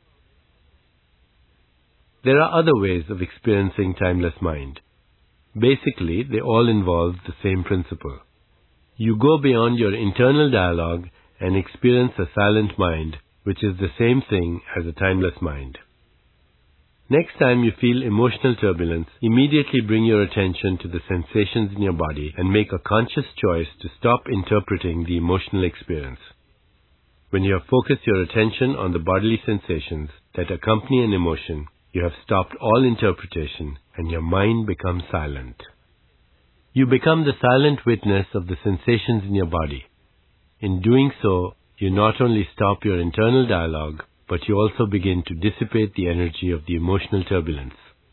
There are other ways of experiencing timeless mind. Basically, they all involve the same principle. You go beyond your internal dialogue and experience a silent mind, which is the same thing as a timeless mind. Next time you feel emotional turbulence, immediately bring your attention to the sensations in your body and make a conscious choice to stop interpreting the emotional experience. When you have focused your attention on the bodily sensations that accompany an emotion, you have stopped all interpretation and your mind becomes silent. You become the silent witness of the sensations in your body. In doing so, you not only stop your internal dialogue, but you also begin to dissipate the energy of the emotional turbulence.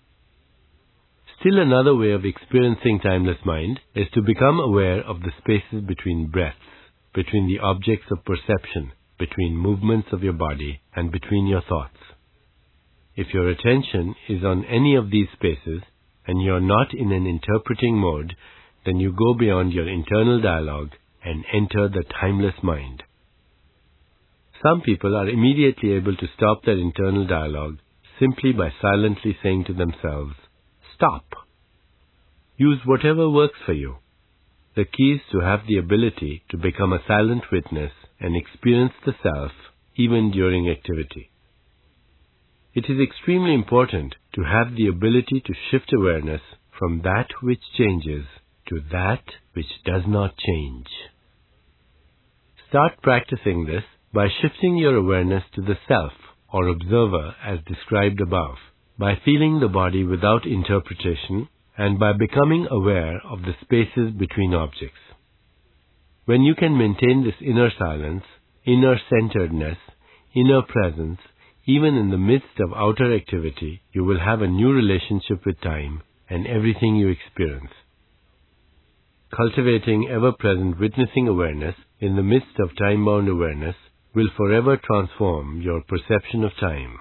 Still another way of experiencing timeless mind is to become aware of the spaces between breaths, between the objects of perception, between movements of your body, and between your thoughts. If your attention is on any of these spaces, and you are not in an interpreting mode, then you go beyond your internal dialogue and enter the timeless mind. Some people are immediately able to stop their internal dialogue simply by silently saying to themselves, "Stop." Use whatever works for you. The key is to have the ability to become a silent witness and experience the self even during activity. It is extremely important to have the ability to shift awareness from that which changes to that which does not change. Start practicing this by shifting your awareness to the self or observer as described above, by feeling the body without interpretation, and by becoming aware of the spaces between objects. When you can maintain this inner silence, inner centeredness, inner presence, even in the midst of outer activity, you will have a new relationship with time and everything you experience. Cultivating ever-present witnessing awareness in the midst of time-bound awareness will forever transform your perception of time.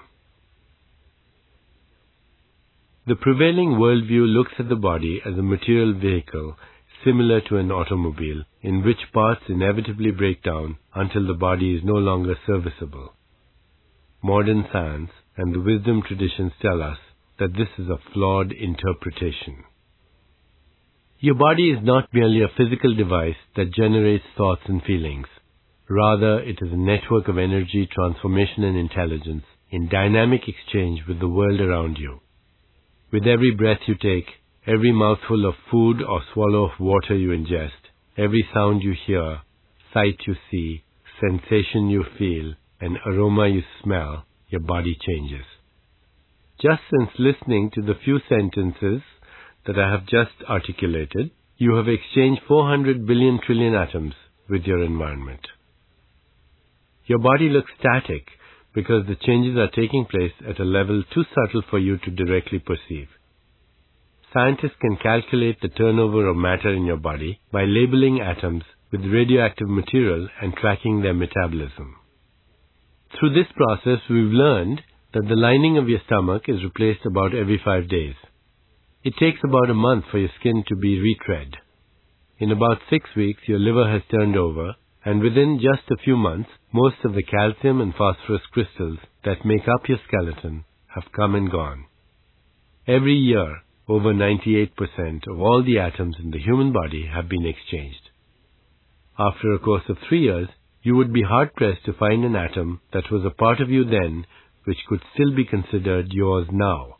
The prevailing worldview looks at the body as a material vehicle similar to an automobile, in which parts inevitably break down until the body is no longer serviceable. Modern science and the wisdom traditions tell us that this is a flawed interpretation. Your body is not merely a physical device that generates thoughts and feelings. Rather, it is a network of energy, transformation, and intelligence in dynamic exchange with the world around you. With every breath you take, every mouthful of food or swallow of water you ingest, every sound you hear, sight you see, sensation you feel, and aroma you smell, your body changes. Just since listening to the few sentences that I have just articulated, you have exchanged four hundred billion trillion atoms with your environment. Your body looks static because the changes are taking place at a level too subtle for you to directly perceive. Scientists can calculate the turnover of matter in your body by labeling atoms with radioactive material and tracking their metabolism. Through this process, we've learned that the lining of your stomach is replaced about every five days. It takes about a month for your skin to be retread. In about six weeks, your liver has turned over, and within just a few months, most of the calcium and phosphorus crystals that make up your skeleton have come and gone. Every year, over ninety-eight percent of all the atoms in the human body have been exchanged. After a course of three years, you would be hard-pressed to find an atom that was a part of you then which could still be considered yours now.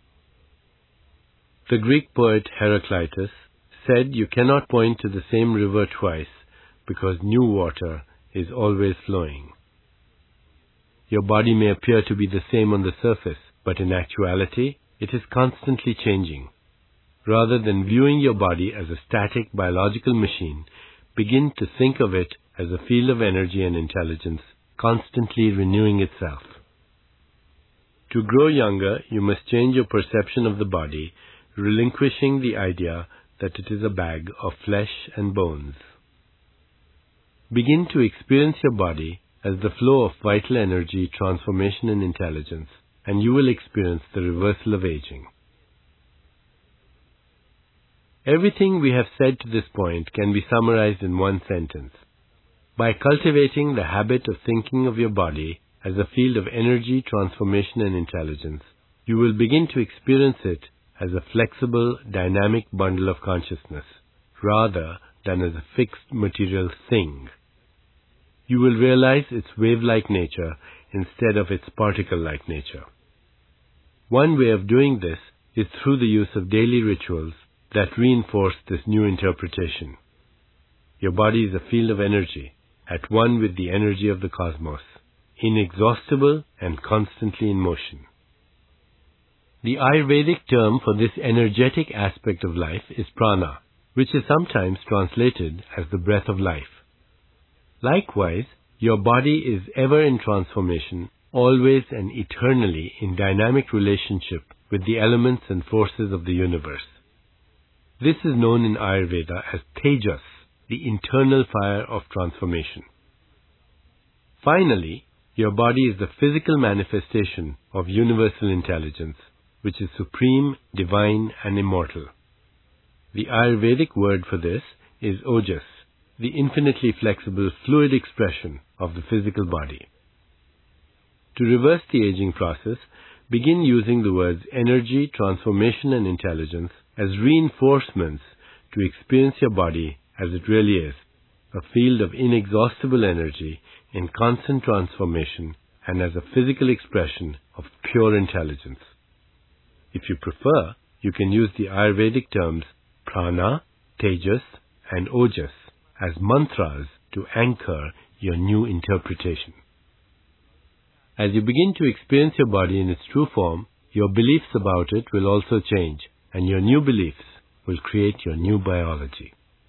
The Greek poet Heraclitus said you cannot point to the same river twice because new water is always flowing. Your body may appear to be the same on the surface, but in actuality, it is constantly changing. Rather than viewing your body as a static biological machine, begin to think of it as a field of energy and intelligence, constantly renewing itself. To grow younger, you must change your perception of the body, relinquishing the idea that it is a bag of flesh and bones. Begin to experience your body as the flow of vital energy, transformation, and intelligence, and you will experience the reversal of aging. Everything we have said to this point can be summarized in one sentence. By cultivating the habit of thinking of your body as a field of energy, transformation, and intelligence, you will begin to experience it as a flexible, dynamic bundle of consciousness, rather than as a fixed material thing. You will realize its wave-like nature instead of its particle-like nature. One way of doing this is through the use of daily rituals that reinforce this new interpretation. Your body is a field of energy, at one with the energy of the cosmos, inexhaustible and constantly in motion. The Ayurvedic term for this energetic aspect of life is prana, which is sometimes translated as the breath of life. Likewise, your body is ever in transformation, always and eternally in dynamic relationship with the elements and forces of the universe. This is known in Ayurveda as Tejas, the internal fire of transformation. Finally, your body is the physical manifestation of universal intelligence, which is supreme, divine, and immortal. The Ayurvedic word for this is Ojas, the infinitely flexible, fluid expression of the physical body. To reverse the aging process, begin using the words energy, transformation, and intelligence as reinforcements to experience your body as it really is, a field of inexhaustible energy in constant transformation and as a physical expression of pure intelligence. If you prefer, you can use the Ayurvedic terms prana, tejas, and ojas as mantras to anchor your new interpretation. As you begin to experience your body in its true form, your beliefs about it will also change, and your new beliefs will create your new biology.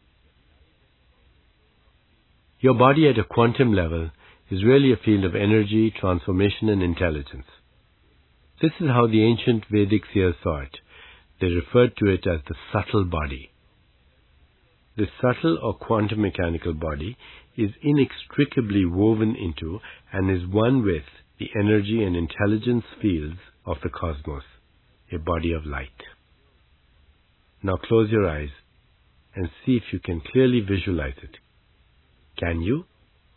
Your body at a quantum level is really a field of energy, transformation, and intelligence. This is how the ancient Vedic seers saw it. They referred to it as the subtle body. This subtle or quantum mechanical body is inextricably woven into and is one with the energy and intelligence fields of the cosmos, a body of light. Now close your eyes and see if you can clearly visualize it. Can you?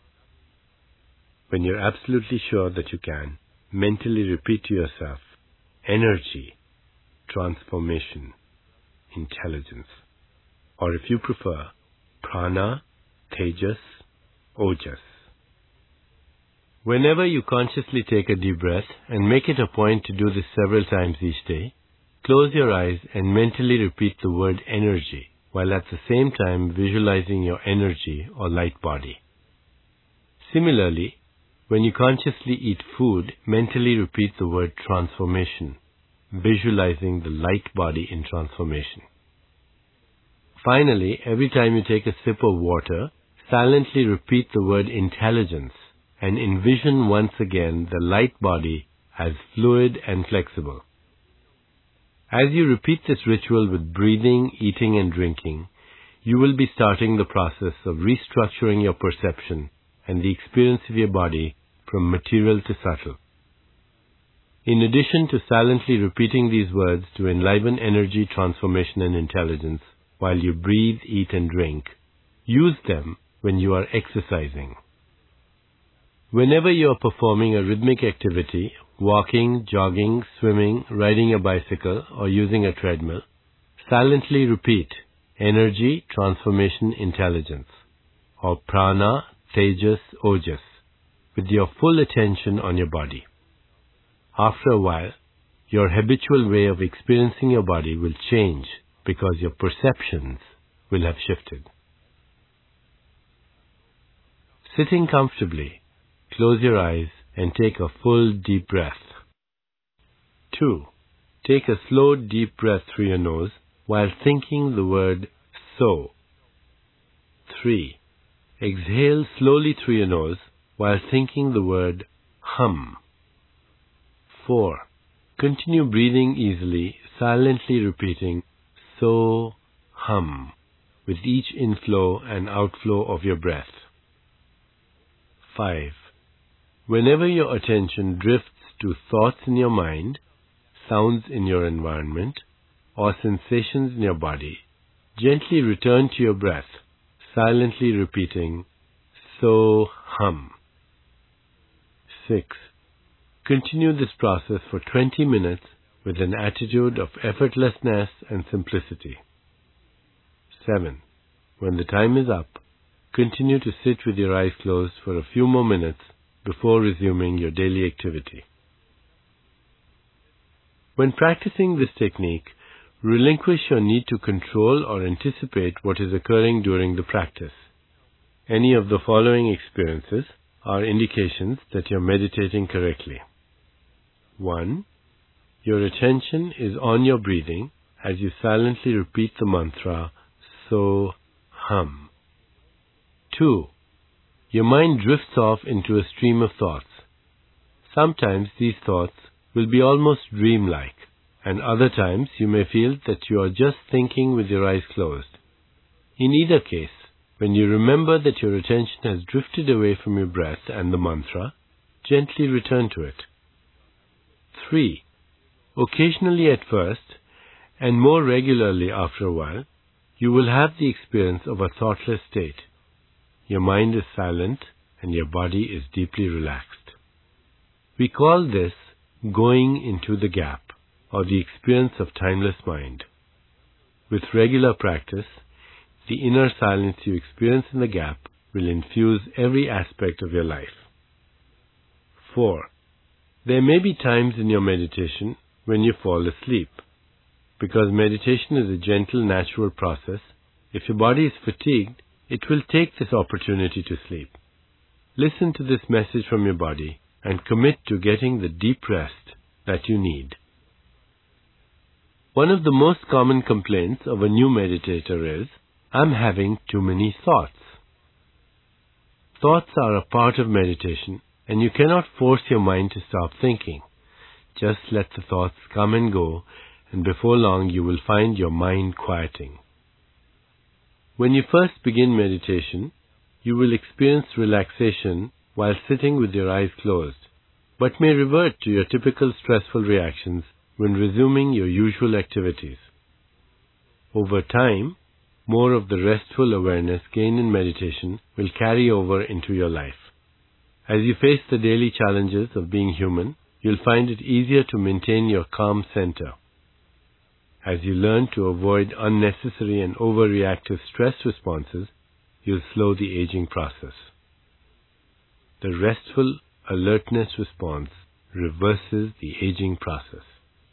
When you're absolutely sure that you can, mentally repeat to yourself, energy, transformation, intelligence. Or if you prefer, prana, tejas, ojas. Whenever you consciously take a deep breath, and make it a point to do this several times each day, close your eyes and mentally repeat the word energy, while at the same time visualizing your energy or light body. Similarly, when you consciously eat food, mentally repeat the word transformation, visualizing the light body in transformation. Finally, every time you take a sip of water, silently repeat the word intelligence and envision once again the light body as fluid and flexible. As you repeat this ritual with breathing, eating, and drinking, you will be starting the process of restructuring your perception and the experience of your body from material to subtle. In addition to silently repeating these words to enliven energy, transformation, and intelligence while you breathe, eat, and drink, use them when you are exercising. Whenever you are performing a rhythmic activity, walking, jogging, swimming, riding a bicycle, or using a treadmill, silently repeat energy, transformation, intelligence, or prana, tejas, ojas, with your full attention on your body. After a while, your habitual way of experiencing your body will change because your perceptions will have shifted. Sitting comfortably, close your eyes and take a full deep breath. two. Take a slow deep breath through your nose while thinking the word so. three. Exhale slowly through your nose while thinking the word hum. four. Continue breathing easily, silently repeating so, hum, with each inflow and outflow of your breath. five. Whenever your attention drifts to thoughts in your mind, sounds in your environment, or sensations in your body, gently return to your breath, silently repeating so, hum. six. Continue this process for twenty minutes with an attitude of effortlessness and simplicity. seven. When the time is up, continue to sit with your eyes closed for a few more minutes before resuming your daily activity. When practicing this technique, relinquish your need to control or anticipate what is occurring during the practice. Any of the following experiences are indications that you're meditating correctly. one. Your attention is on your breathing as you silently repeat the mantra, so, hum. two. Your mind drifts off into a stream of thoughts. Sometimes these thoughts will be almost dreamlike, and other times you may feel that you are just thinking with your eyes closed. In either case, when you remember that your attention has drifted away from your breath and the mantra, gently return to it. three. Occasionally at first, and more regularly after a while, you will have the experience of a thoughtless state. Your mind is silent and your body is deeply relaxed. We call this going into the gap, or the experience of timeless mind. With regular practice, the inner silence you experience in the gap will infuse every aspect of your life. four. There may be times in your meditation when you fall asleep. Because meditation is a gentle, natural process, if your body is fatigued, it will take this opportunity to sleep. Listen to this message from your body and commit to getting the deep rest that you need. One of the most common complaints of a new meditator is, I'm having too many thoughts. Thoughts are a part of meditation, and you cannot force your mind to stop thinking. Just let the thoughts come and go, and before long you will find your mind quieting. When you first begin meditation, you will experience relaxation while sitting with your eyes closed, but may revert to your typical stressful reactions when resuming your usual activities. Over time, more of the restful awareness gained in meditation will carry over into your life. As you face the daily challenges of being human, you'll find it easier to maintain your calm center. As you learn to avoid unnecessary and overreactive stress responses, you'll slow the aging process. The restful alertness response reverses the aging process.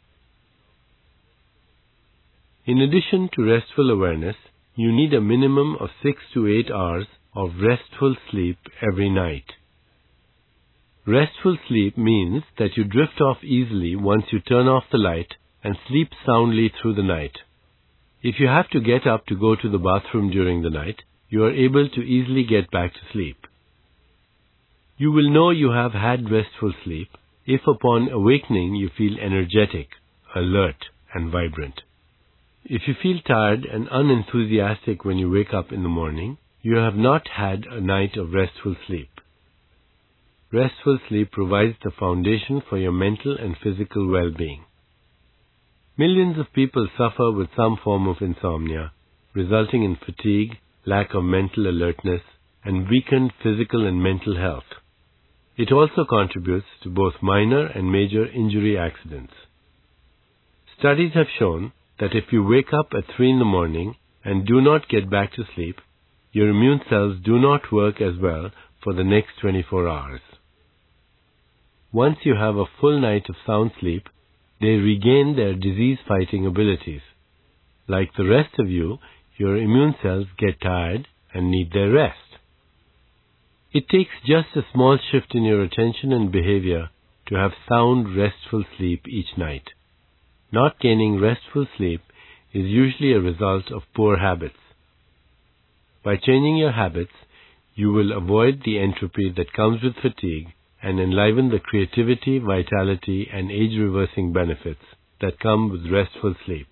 In addition to restful awareness, you need a minimum of six to eight hours of restful sleep every night. Restful sleep means that you drift off easily once you turn off the light and sleep soundly through the night. If you have to get up to go to the bathroom during the night, you are able to easily get back to sleep. You will know you have had restful sleep if upon awakening you feel energetic, alert, and vibrant. If you feel tired and unenthusiastic when you wake up in the morning, you have not had a night of restful sleep. restful sleep provides the foundation for your mental and physical well-being. Millions of people suffer with some form of insomnia, resulting in fatigue, lack of mental alertness, and weakened physical and mental health. It also contributes to both minor and major injury accidents. Studies have shown that if you wake up at three in the morning and do not get back to sleep, your immune cells do not work as well for the next twenty-four hours. Once you have a full night of sound sleep, they regain their disease-fighting abilities. Like the rest of you, your immune cells get tired and need their rest. It takes just a small shift in your attention and behavior to have sound, restful sleep each night. Not gaining restful sleep is usually a result of poor habits. By changing your habits, you will avoid the entropy that comes with fatigue and enliven the creativity, vitality, and age-reversing benefits that come with restful sleep.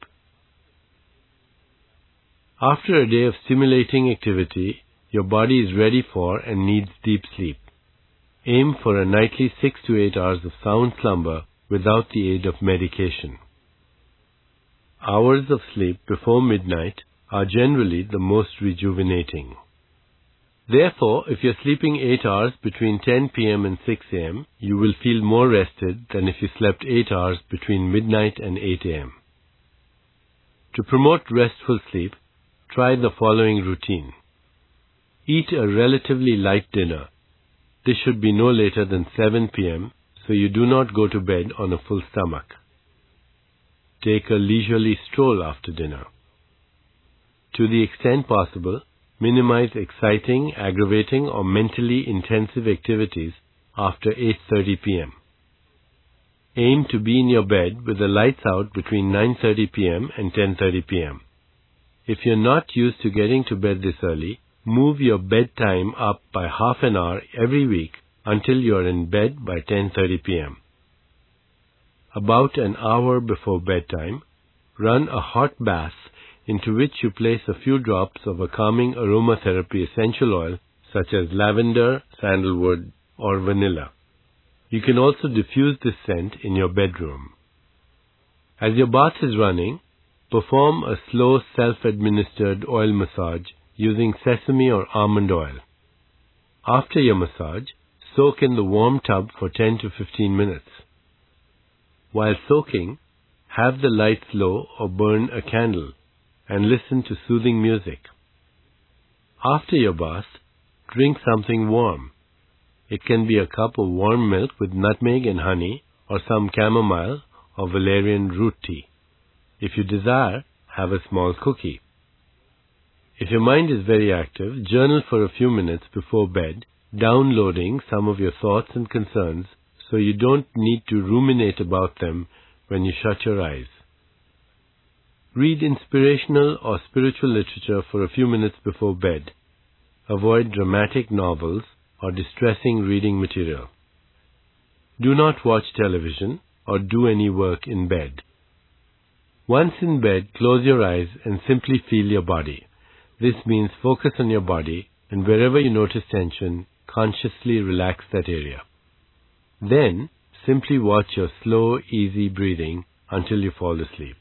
After a day of stimulating activity, your body is ready for and needs deep sleep. Aim for a nightly six to eight hours of sound slumber without the aid of medication. Hours of sleep before midnight are generally the most rejuvenating. Therefore, if you're sleeping eight hours between ten p.m. and six a.m., you will feel more rested than if you slept eight hours between midnight and eight a.m. To promote restful sleep, try the following routine. Eat a relatively light dinner. This should be no later than seven p.m., so you do not go to bed on a full stomach. Take a leisurely stroll after dinner. To the extent possible, minimize exciting, aggravating, or mentally intensive activities after eight thirty p.m. Aim to be in your bed with the lights out between nine thirty p.m. and ten thirty p.m. If you're not used to getting to bed this early, move your bedtime up by half an hour every week until you're in bed by ten thirty p.m. About an hour before bedtime, run a hot bath into which you place a few drops of a calming aromatherapy essential oil such as lavender, sandalwood, or vanilla. You can also diffuse this scent in your bedroom. As your bath is running, perform a slow self-administered oil massage using sesame or almond oil. After your massage, soak in the warm tub for ten to fifteen minutes. While soaking, have the lights low or burn a candle and listen to soothing music. After your bath, drink something warm. It can be a cup of warm milk with nutmeg and honey or some chamomile or valerian root tea. If you desire, have a small cookie. If your mind is very active, journal for a few minutes before bed, downloading some of your thoughts and concerns so you don't need to ruminate about them when you shut your eyes. Read inspirational or spiritual literature for a few minutes before bed. Avoid dramatic novels or distressing reading material. Do not watch television or do any work in bed. Once in bed, close your eyes and simply feel your body. This means focus on your body, and wherever you notice tension, consciously relax that area. Then, simply watch your slow, easy breathing until you fall asleep.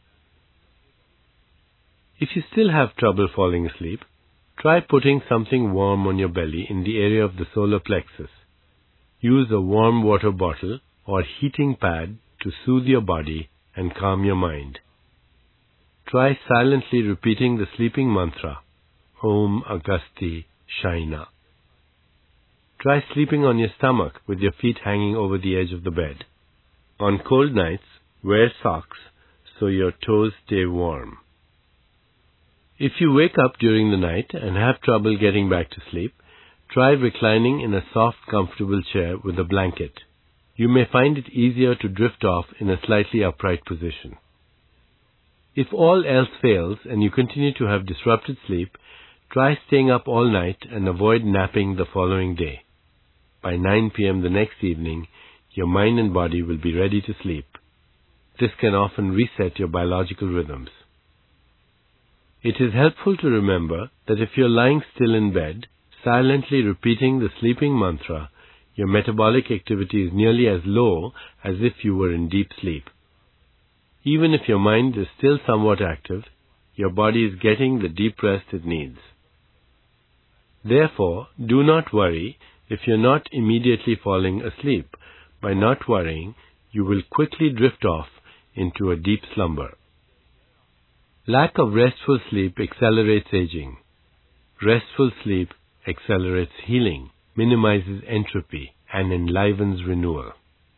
If you still have trouble falling asleep, try putting something warm on your belly in the area of the solar plexus. Use a warm water bottle or heating pad to soothe your body and calm your mind. Try silently repeating the sleeping mantra, Om Agasti Shaina. Try sleeping on your stomach with your feet hanging over the edge of the bed. On cold nights, wear socks so your toes stay warm. If you wake up during the night and have trouble getting back to sleep, try reclining in a soft, comfortable chair with a blanket. You may find it easier to drift off in a slightly upright position. If all else fails and you continue to have disrupted sleep, try staying up all night and avoid napping the following day. By nine p.m. the next evening, your mind and body will be ready to sleep. This can often reset your biological rhythms. It is helpful to remember that if you're lying still in bed, silently repeating the sleeping mantra, your metabolic activity is nearly as low as if you were in deep sleep. Even if your mind is still somewhat active, your body is getting the deep rest it needs. Therefore, do not worry if you're not immediately falling asleep. By not worrying, you will quickly drift off into a deep slumber. Lack of restful sleep accelerates aging. Restful sleep accelerates healing, minimizes entropy, and enlivens renewal.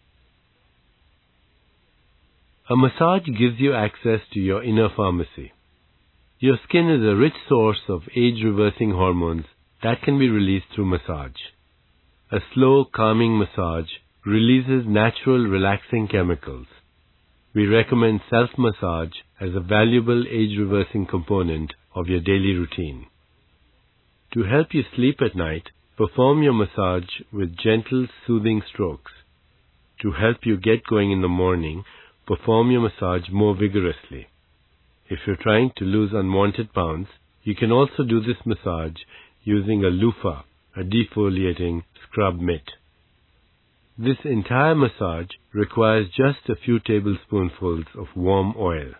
A massage gives you access to your inner pharmacy. Your skin is a rich source of age-reversing hormones that can be released through massage. A slow, calming massage releases natural, relaxing chemicals. We recommend self-massage as a valuable age-reversing component of your daily routine. To help you sleep at night, perform your massage with gentle, soothing strokes. To help you get going in the morning, perform your massage more vigorously. If you're trying to lose unwanted pounds, you can also do this massage using a loofah, a defoliating scrub mitt. This entire massage requires just a few tablespoonfuls of warm oil.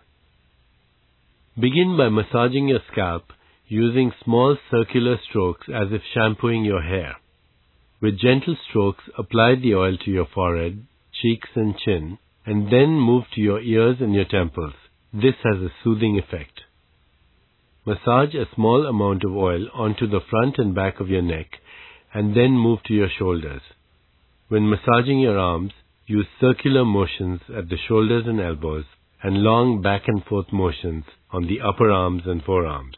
Begin by massaging your scalp using small circular strokes as if shampooing your hair. With gentle strokes, apply the oil to your forehead, cheeks and chin, and then move to your ears and your temples. This has a soothing effect. Massage a small amount of oil onto the front and back of your neck, and then move to your shoulders. When massaging your arms, use circular motions at the shoulders and elbows, and long back and forth motions on the upper arms and forearms.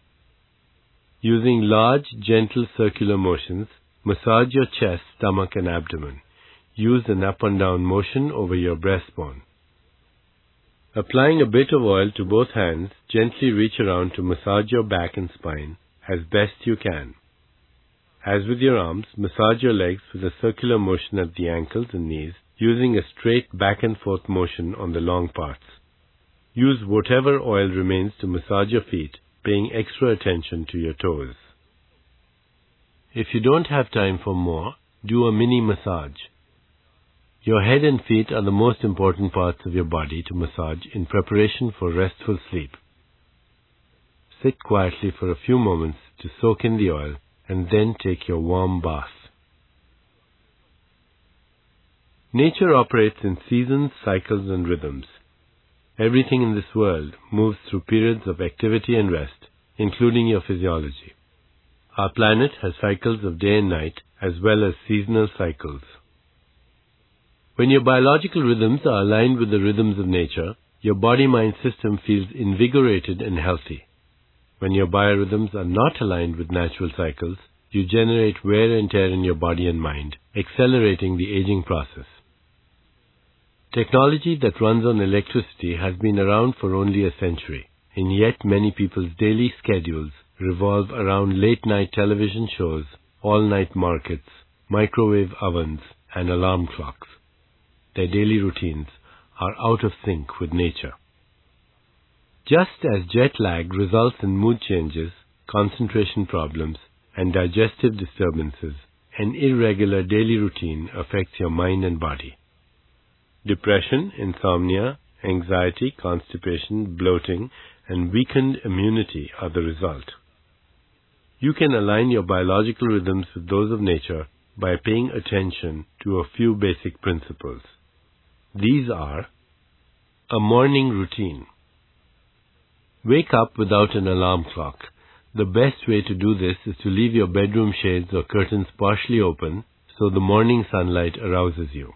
Using large, gentle circular motions, massage your chest, stomach, and abdomen. Use an up and down motion over your breastbone. Applying a bit of oil to both hands, gently reach around to massage your back and spine as best you can. As with your arms, massage your legs with a circular motion at the ankles and knees, using a straight back and forth motion on the long parts. Use whatever oil remains to massage your feet, paying extra attention to your toes. If you don't have time for more, do a mini massage. Your head and feet are the most important parts of your body to massage in preparation for restful sleep. Sit quietly for a few moments to soak in the oil and then take your warm bath. Nature operates in seasons, cycles, and rhythms. Everything in this world moves through periods of activity and rest, including your physiology. Our planet has cycles of day and night, as well as seasonal cycles. When your biological rhythms are aligned with the rhythms of nature, your body-mind system feels invigorated and healthy. When your biorhythms are not aligned with natural cycles, you generate wear and tear in your body and mind, accelerating the aging process. Technology that runs on electricity has been around for only a century, and yet many people's daily schedules revolve around late-night television shows, all-night markets, microwave ovens, and alarm clocks. Their daily routines are out of sync with nature. Just as jet lag results in mood changes, concentration problems, and digestive disturbances, an irregular daily routine affects your mind and body. Depression, insomnia, anxiety, constipation, bloating, and weakened immunity are the result. You can align your biological rhythms with those of nature by paying attention to a few basic principles. These are: a morning routine. Wake up without an alarm clock. The best way to do this is to leave your bedroom shades or curtains partially open so the morning sunlight arouses you.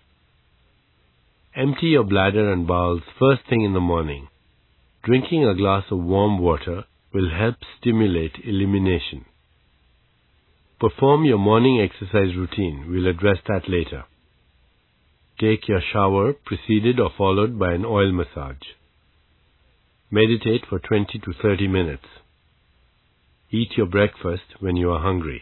Empty your bladder and bowels first thing in the morning. Drinking a glass of warm water will help stimulate elimination. Perform your morning exercise routine. We'll address that later. Take your shower preceded or followed by an oil massage. Meditate for twenty to thirty minutes. Eat your breakfast when you are hungry.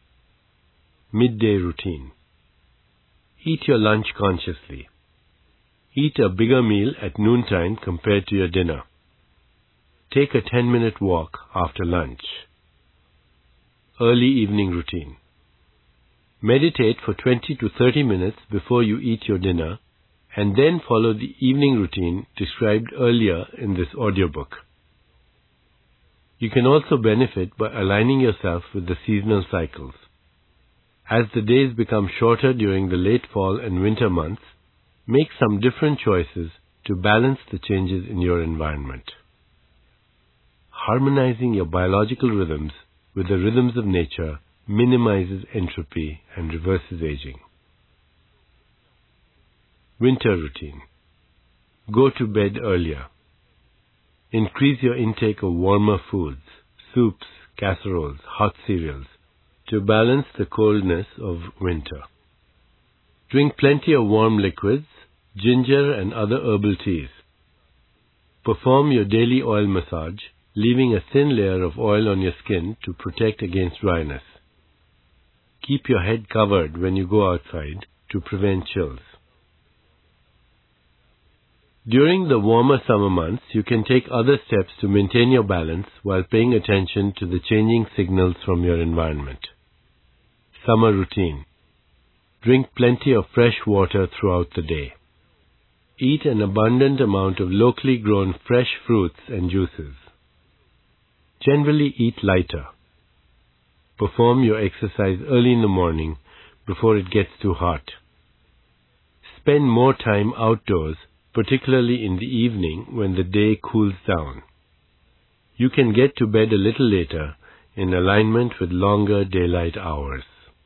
Midday routine. Eat your lunch consciously. Eat a bigger meal at noontime compared to your dinner. Take a ten-minute walk after lunch. Early evening routine. Meditate for twenty to thirty minutes before you eat your dinner, and then follow the evening routine described earlier in this audiobook. You can also benefit by aligning yourself with the seasonal cycles. As the days become shorter during the late fall and winter months, make some different choices to balance the changes in your environment. Harmonizing your biological rhythms with the rhythms of nature minimizes entropy and reverses aging. Winter routine. Go to bed earlier. Increase your intake of warmer foods, soups, casseroles, hot cereals, to balance the coldness of winter. Drink plenty of warm liquids, ginger and other herbal teas. Perform your daily oil massage, leaving a thin layer of oil on your skin to protect against dryness. Keep your head covered when you go outside to prevent chills. During the warmer summer months, you can take other steps to maintain your balance while paying attention to the changing signals from your environment. Summer routine. Drink plenty of fresh water throughout the day. Eat an abundant amount of locally grown fresh fruits and juices. Generally eat lighter. Perform your exercise early in the morning before it gets too hot. Spend more time outdoors, particularly in the evening when the day cools down. You can get to bed a little later in alignment with longer daylight hours.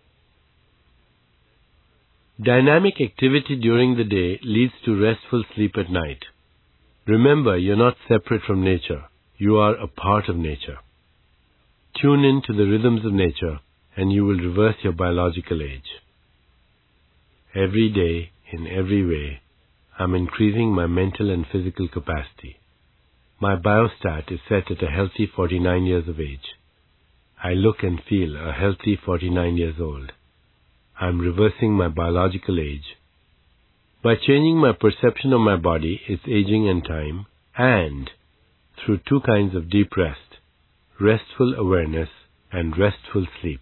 Dynamic activity during the day leads to restful sleep at night. Remember, you're not separate from nature. You are a part of nature. Tune in to the rhythms of nature and you will reverse your biological age. Every day, in every way, I'm increasing my mental and physical capacity. My biostat is set at a healthy forty-nine years of age. I look and feel a healthy forty-nine years old. I'm reversing my biological age. By changing my perception of my body, its aging and time, and through two kinds of deep rest, restful awareness and restful sleep.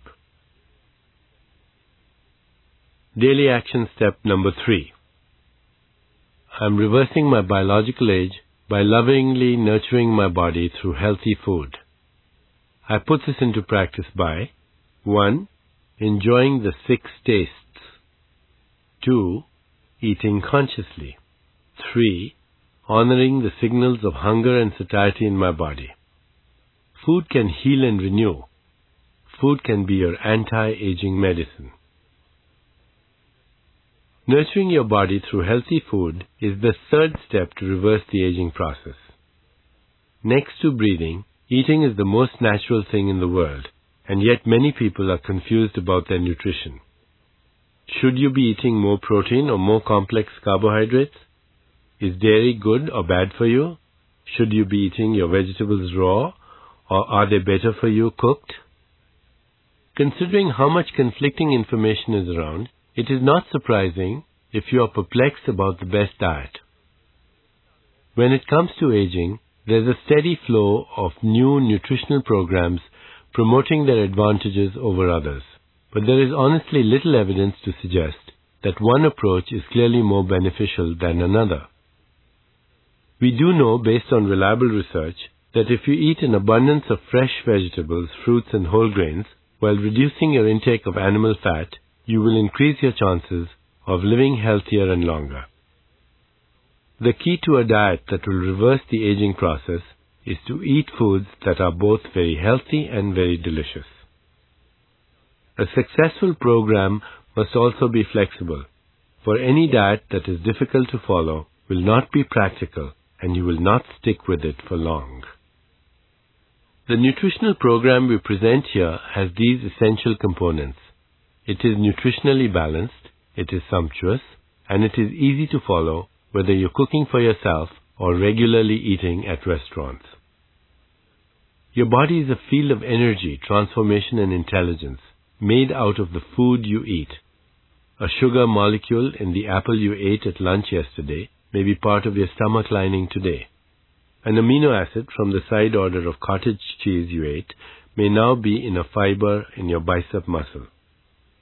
Daily action step number three. I'm reversing my biological age by lovingly nurturing my body through healthy food. I put this into practice by one. Enjoying the six tastes. two. Eating consciously. three. Honoring the signals of hunger and satiety in my body. Food can heal and renew. Food can be your anti-aging medicine. Nurturing your body through healthy food is the third step to reverse the aging process. Next to breathing, eating is the most natural thing in the world, and yet many people are confused about their nutrition. Should you be eating more protein or more complex carbohydrates? Is dairy good or bad for you? Should you be eating your vegetables raw, or are they better for you cooked? Considering how much conflicting information is around, it is not surprising if you are perplexed about the best diet. When it comes to aging, there's a steady flow of new nutritional programs promoting their advantages over others. But there is honestly little evidence to suggest that one approach is clearly more beneficial than another. We do know, based on reliable research, that if you eat an abundance of fresh vegetables, fruits and whole grains, while reducing your intake of animal fat, you will increase your chances of living healthier and longer. The key to a diet that will reverse the aging process is to eat foods that are both very healthy and very delicious. A successful program must also be flexible, for any diet that is difficult to follow will not be practical and you will not stick with it for long. The nutritional program we present here has these essential components. It is nutritionally balanced, it is sumptuous, and it is easy to follow whether you're cooking for yourself or regularly eating at restaurants. Your body is a field of energy, transformation, and intelligence made out of the food you eat. A sugar molecule in the apple you ate at lunch yesterday may be part of your stomach lining today. An amino acid from the side order of cottage cheese you ate may now be in a fiber in your bicep muscle.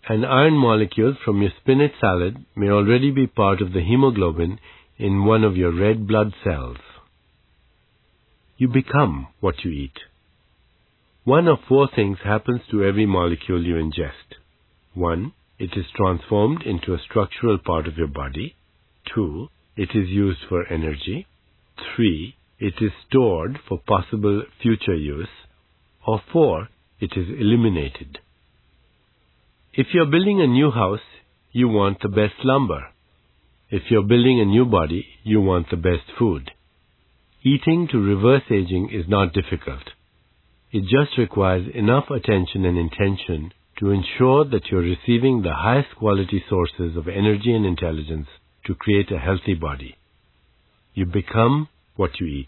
An iron molecule from your spinach salad may already be part of the hemoglobin in one of your red blood cells. You become what you eat. One of four things happens to every molecule you ingest. One, it is transformed into a structural part of your body. Two, it is used for energy. Three, it is stored for possible future use. Or four, it is eliminated. If you're building a new house, you want the best lumber. If you're building a new body, you want the best food. Eating to reverse aging is not difficult. It just requires enough attention and intention to ensure that you're receiving the highest quality sources of energy and intelligence to create a healthy body. You become what you eat.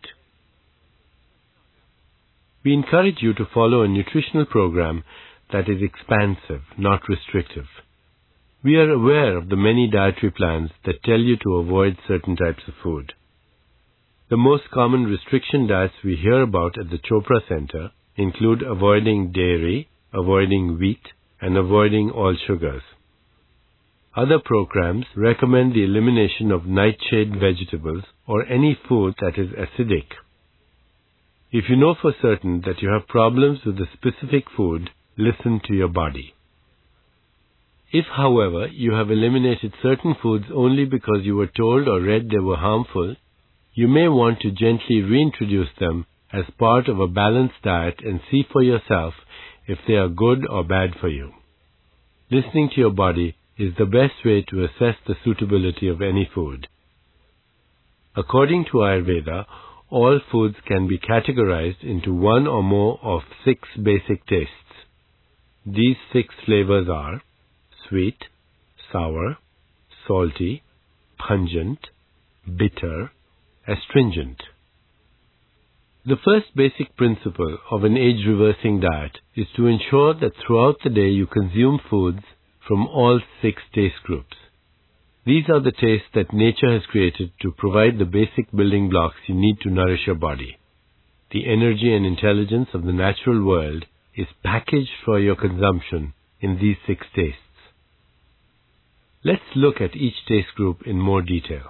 We encourage you to follow a nutritional program that is expansive, not restrictive. We are aware of the many dietary plans that tell you to avoid certain types of food. The most common restriction diets we hear about at the Chopra Center include avoiding dairy, avoiding wheat, and avoiding all sugars. Other programs recommend the elimination of nightshade vegetables or any food that is acidic. If you know for certain that you have problems with a specific food, listen to your body. If, however, you have eliminated certain foods only because you were told or read they were harmful, you may want to gently reintroduce them as part of a balanced diet and see for yourself if they are good or bad for you. Listening to your body is the best way to assess the suitability of any food. According to Ayurveda, all foods can be categorized into one or more of six basic tastes. These six flavors are sweet, sour, salty, pungent, bitter, astringent. The first basic principle of an age-reversing diet is to ensure that throughout the day you consume foods from all six taste groups. These are the tastes that nature has created to provide the basic building blocks you need to nourish your body. The energy and intelligence of the natural world is packaged for your consumption in these six tastes. Let's look at each taste group in more detail.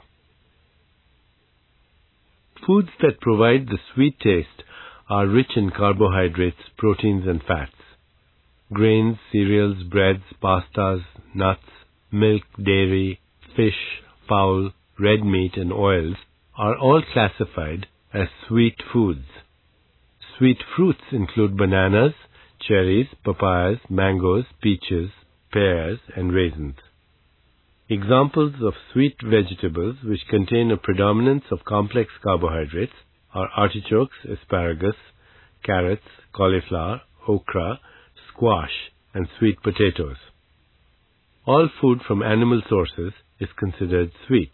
Foods that provide the sweet taste are rich in carbohydrates, proteins, and fats. Grains, cereals, breads, pastas, nuts, milk, dairy, fish, fowl, red meat, and oils are all classified as sweet foods. Sweet fruits include bananas, cherries, papayas, mangoes, peaches, pears, and raisins. Examples of sweet vegetables which contain a predominance of complex carbohydrates are artichokes, asparagus, carrots, cauliflower, okra, squash, and sweet potatoes. All food from animal sources is considered sweet.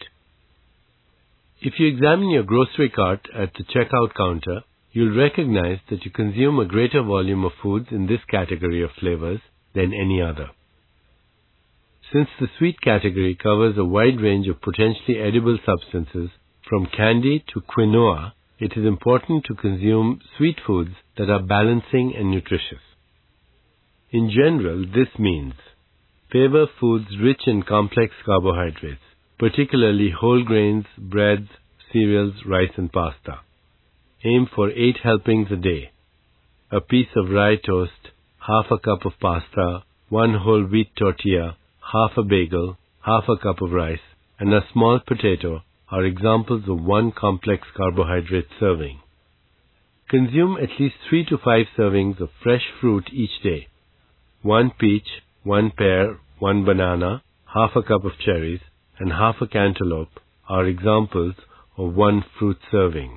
If you examine your grocery cart at the checkout counter, you'll recognize that you consume a greater volume of foods in this category of flavors than any other. Since the sweet category covers a wide range of potentially edible substances, from candy to quinoa, it is important to consume sweet foods that are balancing and nutritious. In general, this means favor foods rich in complex carbohydrates, particularly whole grains, breads, cereals, rice, and pasta. Aim for eight helpings a day. A piece of rye toast, half a cup of pasta, one whole wheat tortilla, half a bagel, half a cup of rice, and a small potato are examples of one complex carbohydrate serving. Consume at least three to five servings of fresh fruit each day. One peach, one pear, one banana, half a cup of cherries, and half a cantaloupe are examples of one fruit serving.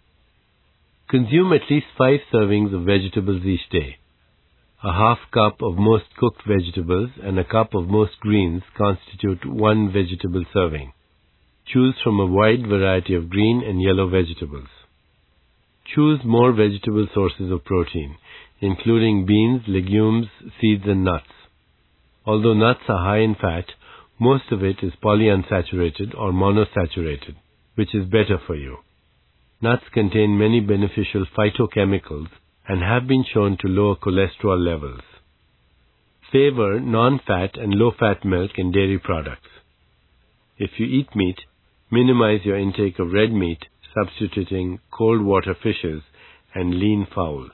Consume at least five servings of vegetables each day. A half cup of most cooked vegetables and a cup of most greens constitute one vegetable serving. Choose from a wide variety of green and yellow vegetables. Choose more vegetable sources of protein, including beans, legumes, seeds, and nuts. Although nuts are high in fat, most of it is polyunsaturated or monosaturated, which is better for you. Nuts contain many beneficial phytochemicals and have been shown to lower cholesterol levels. favor non-fat and low-fat milk and dairy products. If you eat meat, minimize your intake of red meat, substituting cold water fishes and lean fowl.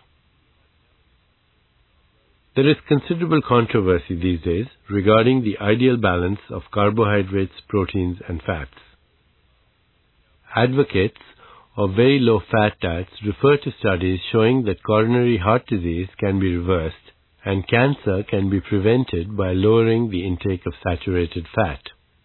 There is considerable controversy these days regarding the ideal balance of carbohydrates, proteins, and fats. Advocates of very low fat diets refer to studies showing that coronary heart disease can be reversed and cancer can be prevented by lowering the intake of saturated fat.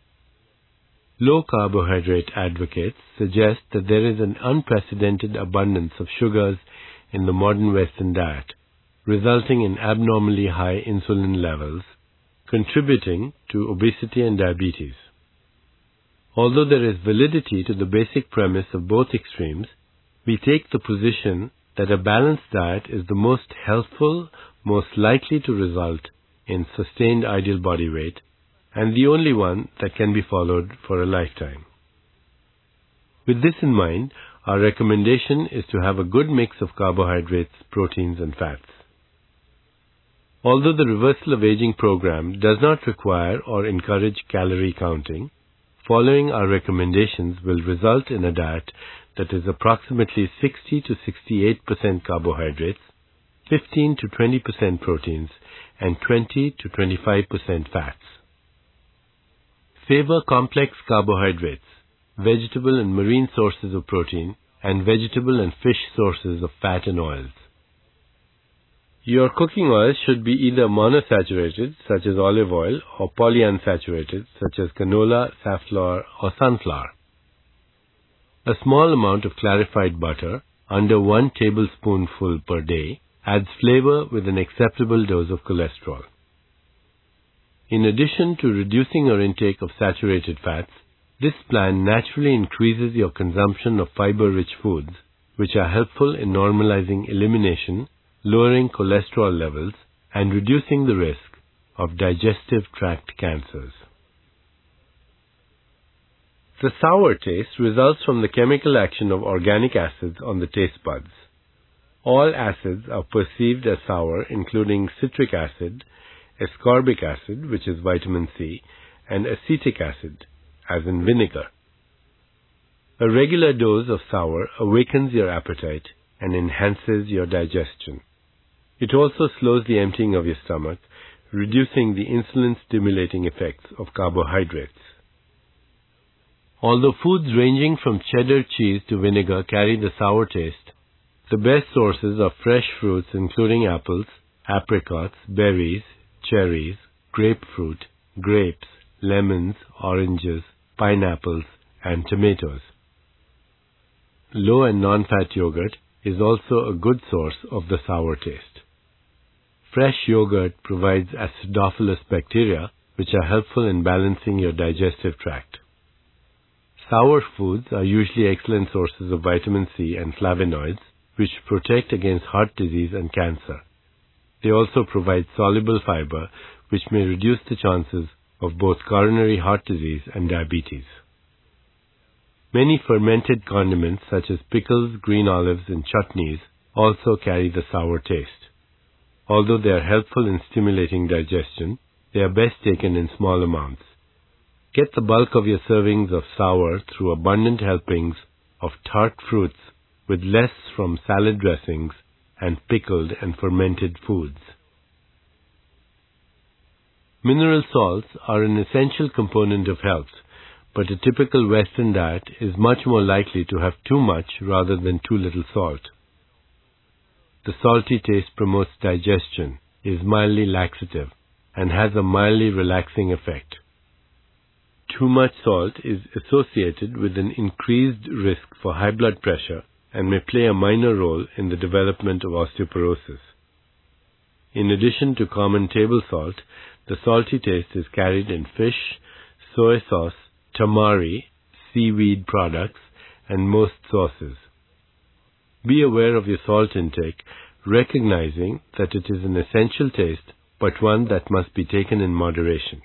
Low carbohydrate advocates suggest that there is an unprecedented abundance of sugars in the modern Western diet, resulting in abnormally high insulin levels, contributing to obesity and diabetes. Although there is validity to the basic premise of both extremes, we take the position that a balanced diet is the most healthful, most likely to result in sustained ideal body weight, and the only one that can be followed for a lifetime. With this in mind, our recommendation is to have a good mix of carbohydrates, proteins, and fats. Although the Reversal of Aging program does not require or encourage calorie counting, following our recommendations will result in a diet that is approximately sixty to sixty-eight percent carbohydrates, fifteen to twenty percent proteins, and twenty to twenty-five percent fats. Favor complex carbohydrates, vegetable and marine sources of protein, and vegetable and fish sources of fat and oils. Your cooking oils should be either monosaturated, such as olive oil, or polyunsaturated, such as canola, safflower, or sunflower. A small amount of clarified butter, under one tablespoonful per day, adds flavor with an acceptable dose of cholesterol. In addition to reducing your intake of saturated fats, this plan naturally increases your consumption of fiber-rich foods, which are helpful in normalizing elimination, lowering cholesterol levels, and reducing the risk of digestive tract cancers. The sour taste results from the chemical action of organic acids on the taste buds. All acids are perceived as sour, including citric acid, ascorbic acid, which is vitamin C, and acetic acid, as in vinegar. A regular dose of sour awakens your appetite and enhances your digestion. It also slows the emptying of your stomach, reducing the insulin-stimulating effects of carbohydrates. Although foods ranging from cheddar cheese to vinegar carry the sour taste, the best sources are fresh fruits including apples, apricots, berries, cherries, grapefruit, grapes, lemons, oranges, pineapples, and tomatoes. Low and non-fat yogurt is also a good source of the sour taste. Fresh yogurt provides acidophilus bacteria, which are helpful in balancing your digestive tract. Sour foods are usually excellent sources of vitamin C and flavonoids, which protect against heart disease and cancer. They also provide soluble fiber, which may reduce the chances of both coronary heart disease and diabetes. Many fermented condiments such as pickles, green olives, and chutneys also carry the sour taste. Although they are helpful in stimulating digestion, they are best taken in small amounts. Get the bulk of your servings of sour through abundant helpings of tart fruits with less from salad dressings and pickled and fermented foods. Mineral salts are an essential component of health, but a typical Western diet is much more likely to have too much rather than too little salt. The salty taste promotes digestion, is mildly laxative, and has a mildly relaxing effect. Too much salt is associated with an increased risk for high blood pressure and may play a minor role in the development of osteoporosis. In addition to common table salt, the salty taste is carried in fish, soy sauce, tamari, seaweed products, and most sauces. Be aware of your salt intake, recognizing that it is an essential taste, but one that must be taken in moderation.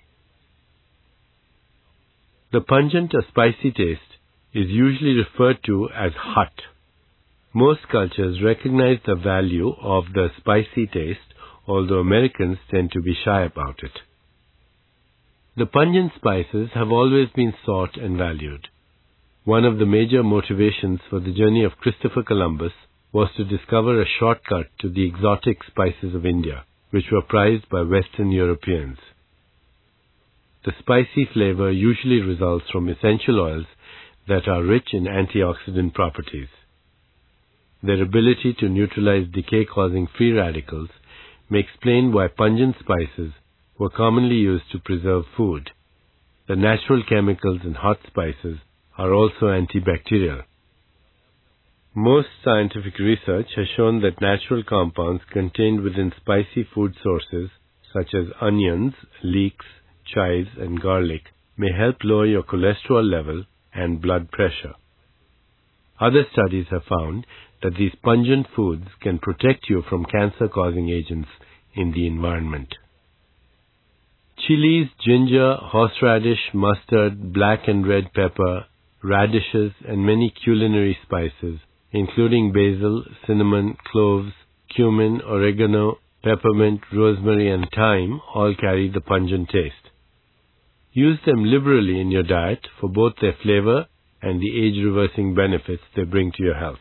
The pungent or spicy taste is usually referred to as hot. Most cultures recognize the value of the spicy taste although Americans tend to be shy about it. The pungent spices have always been sought and valued. One of the major motivations for the journey of Christopher Columbus was to discover a shortcut to the exotic spices of India, which were prized by Western Europeans. The spicy flavor usually results from essential oils that are rich in antioxidant properties. Their ability to neutralize decay-causing free radicals may explain why pungent spices were commonly used to preserve food. The natural chemicals in hot spices are also antibacterial. Most scientific research has shown that natural compounds contained within spicy food sources, such as onions, leeks, chives, and garlic, may help lower your cholesterol level and blood pressure. Other studies have found that these pungent foods can protect you from cancer-causing agents in the environment. Chilies, ginger, horseradish, mustard, black and red pepper, radishes, and many culinary spices, including basil, cinnamon, cloves, cumin, oregano, peppermint, rosemary, and thyme, all carry the pungent taste. Use them liberally in your diet for both their flavor and the age-reversing benefits they bring to your health.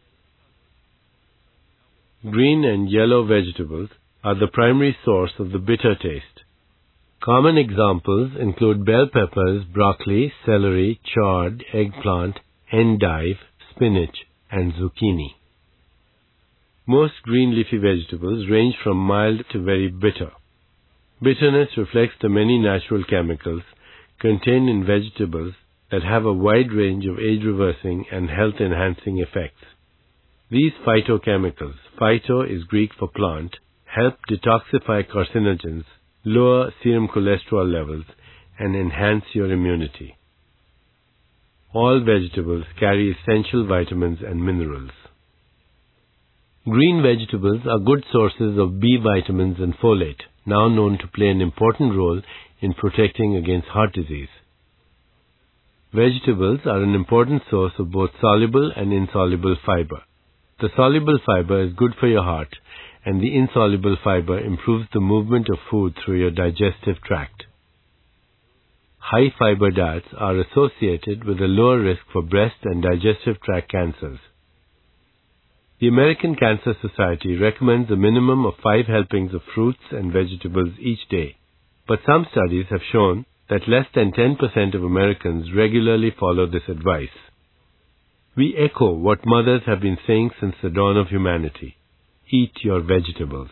Green and yellow vegetables are the primary source of the bitter taste. Common examples include bell peppers, broccoli, celery, chard, eggplant, endive, spinach, and zucchini. Most green leafy vegetables range from mild to very bitter. Bitterness reflects the many natural chemicals contained in vegetables that have a wide range of age-reversing and health-enhancing effects. These phytochemicals, phyto is Greek for plant, help detoxify carcinogens, lower serum cholesterol levels, and enhance your immunity. All vegetables carry essential vitamins and minerals. Green vegetables are good sources of B vitamins and folate, now known to play an important role in protecting against heart disease. Vegetables are an important source of both soluble and insoluble fiber. The soluble fiber is good for your heart, and the insoluble fiber improves the movement of food through your digestive tract. High fiber diets are associated with a lower risk for breast and digestive tract cancers. The American Cancer Society recommends a minimum of five helpings of fruits and vegetables each day, but some studies have shown that less than ten percent of Americans regularly follow this advice. We echo what mothers have been saying since the dawn of humanity: eat your vegetables.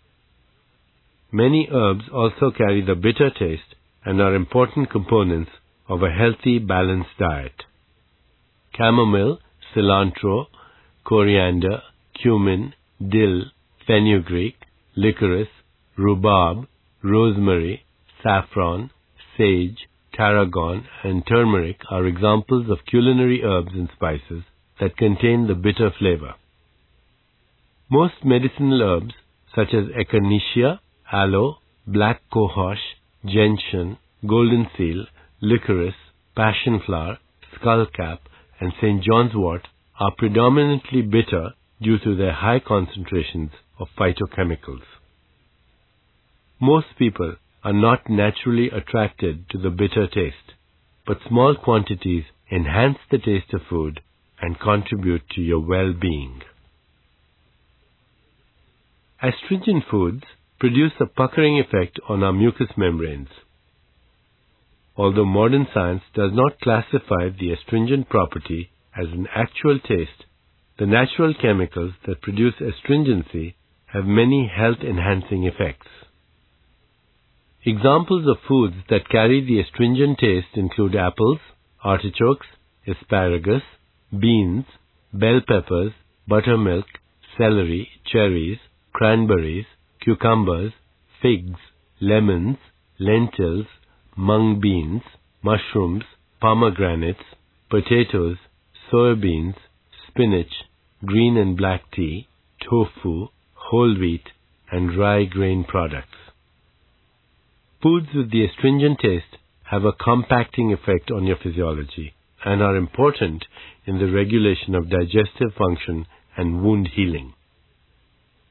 Many herbs also carry the bitter taste and are important components of a healthy, balanced diet. Chamomile, cilantro, coriander, cumin, dill, fenugreek, licorice, rhubarb, rosemary, saffron, sage, tarragon, and turmeric are examples of culinary herbs and spices that contain the bitter flavor. Most medicinal herbs, such as echinacea, aloe, black cohosh, gentian, golden seal, licorice, passion flower, skullcap, and Saint John's wort, are predominantly bitter due to their high concentrations of phytochemicals. Most people are not naturally attracted to the bitter taste, but small quantities enhance the taste of food and contribute to your well-being. Astringent foods produce a puckering effect on our mucous membranes. Although modern science does not classify the astringent property as an actual taste, the natural chemicals that produce astringency have many health-enhancing effects. Examples of foods that carry the astringent taste include apples, artichokes, asparagus, beans, bell peppers, buttermilk, celery, cherries, cranberries, cucumbers, figs, lemons, lentils, mung beans, mushrooms, pomegranates, potatoes, soybeans, spinach, green and black tea, tofu, whole wheat, and rye grain products. Foods with the astringent taste have a compacting effect on your physiology and are important in the regulation of digestive function and wound healing.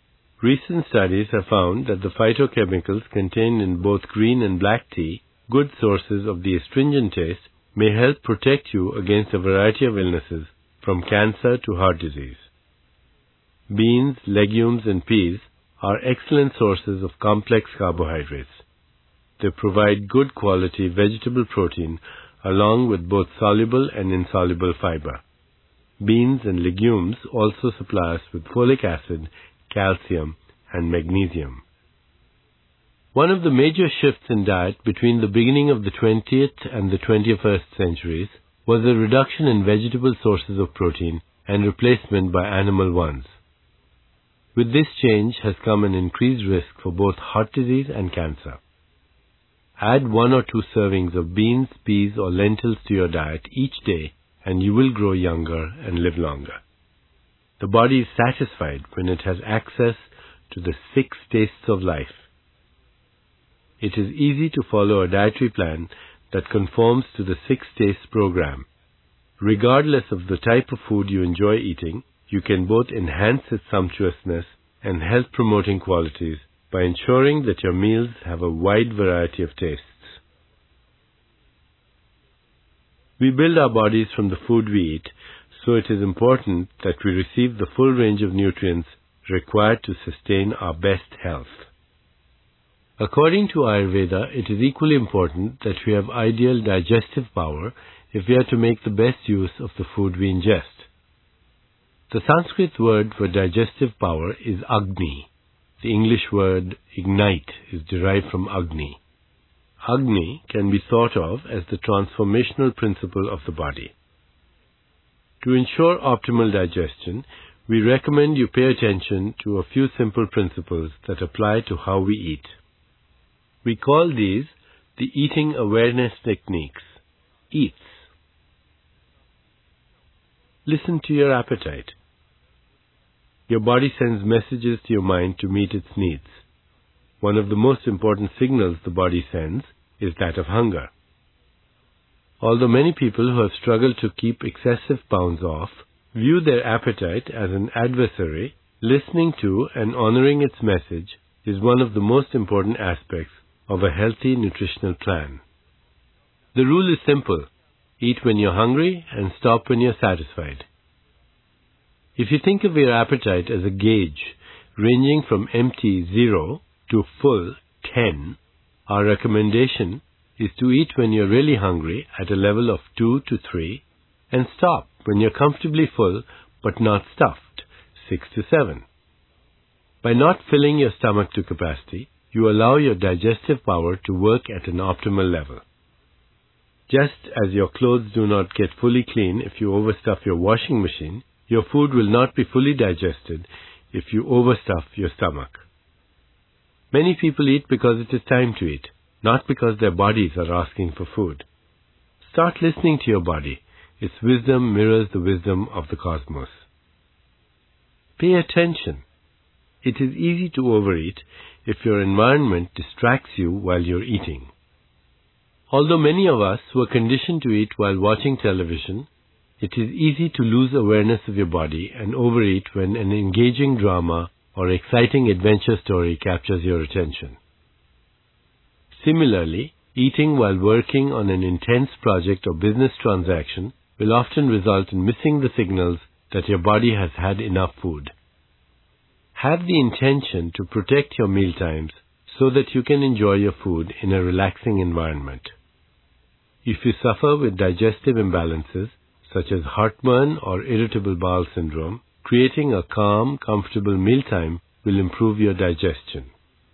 Recent studies have found that the phytochemicals contained in both green and black tea, good sources of the astringent taste, may help protect you against a variety of illnesses, from cancer to heart disease. Beans, legumes, and peas are excellent sources of complex carbohydrates. They provide good quality vegetable protein along with both soluble and insoluble fiber. Beans and legumes also supply us with folic acid, calcium, and magnesium. One of the major shifts in diet between the beginning of the twentieth and the twenty-first centuries was the reduction in vegetable sources of protein and replacement by animal ones. With this change has come an increased risk for both heart disease and cancer. Add one or two servings of beans, peas, or lentils to your diet each day, and you will grow younger and live longer. The body is satisfied when it has access to the six tastes of life. It is easy to follow a dietary plan that conforms to the six tastes program. Regardless of the type of food you enjoy eating, you can both enhance its sumptuousness and health-promoting qualities by ensuring that your meals have a wide variety of tastes. We build our bodies from the food we eat, so it is important that we receive the full range of nutrients required to sustain our best health. According to Ayurveda, it is equally important that we have ideal digestive power if we are to make the best use of the food we ingest. The Sanskrit word for digestive power is Agni. The English word ignite is derived from Agni. Agni can be thought of as the transformational principle of the body. To ensure optimal digestion, we recommend you pay attention to a few simple principles that apply to how we eat. We call these the eating awareness techniques, EATS. Listen to your appetite. Your body sends messages to your mind to meet its needs. One of the most important signals the body sends is that of hunger. Although many people who have struggled to keep excessive pounds off view their appetite as an adversary, listening to and honoring its message is one of the most important aspects of a healthy nutritional plan. The rule is simple: eat when you're hungry and stop when you're satisfied. If you think of your appetite as a gauge ranging from empty zero to full ten, our recommendation is to eat when you're really hungry at a level of two to three and stop when you're comfortably full but not stuffed, six to seven. By not filling your stomach to capacity, you allow your digestive power to work at an optimal level. Just as your clothes do not get fully clean if you overstuff your washing machine, your food will not be fully digested if you overstuff your stomach. Many people eat because it is time to eat, not because their bodies are asking for food. Start listening to your body. Its wisdom mirrors the wisdom of the cosmos. Pay attention. It is easy to overeat if your environment distracts you while you're eating. Although many of us were conditioned to eat while watching television, it is easy to lose awareness of your body and overeat when an engaging drama or exciting adventure story captures your attention. Similarly, eating while working on an intense project or business transaction will often result in missing the signals that your body has had enough food. Have the intention to protect your meal times so that you can enjoy your food in a relaxing environment. If you suffer with digestive imbalances, such as heartburn or irritable bowel syndrome, creating a calm, comfortable mealtime will improve your digestion.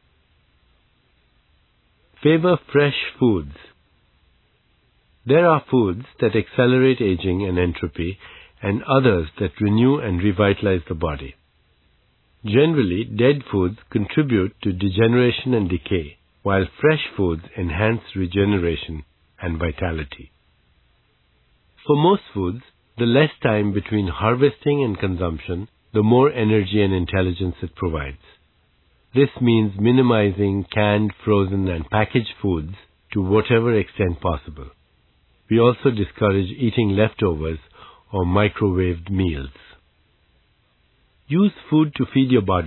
Favor fresh foods. There are foods that accelerate aging and entropy, and others that renew and revitalize the body. Generally, dead foods contribute to degeneration and decay, while fresh foods enhance regeneration and vitality. For most foods, the less time between harvesting and consumption, the more energy and intelligence it provides. This means minimizing canned, frozen, and packaged foods to whatever extent possible. We also discourage eating leftovers or microwaved meals. Use food to feed your body,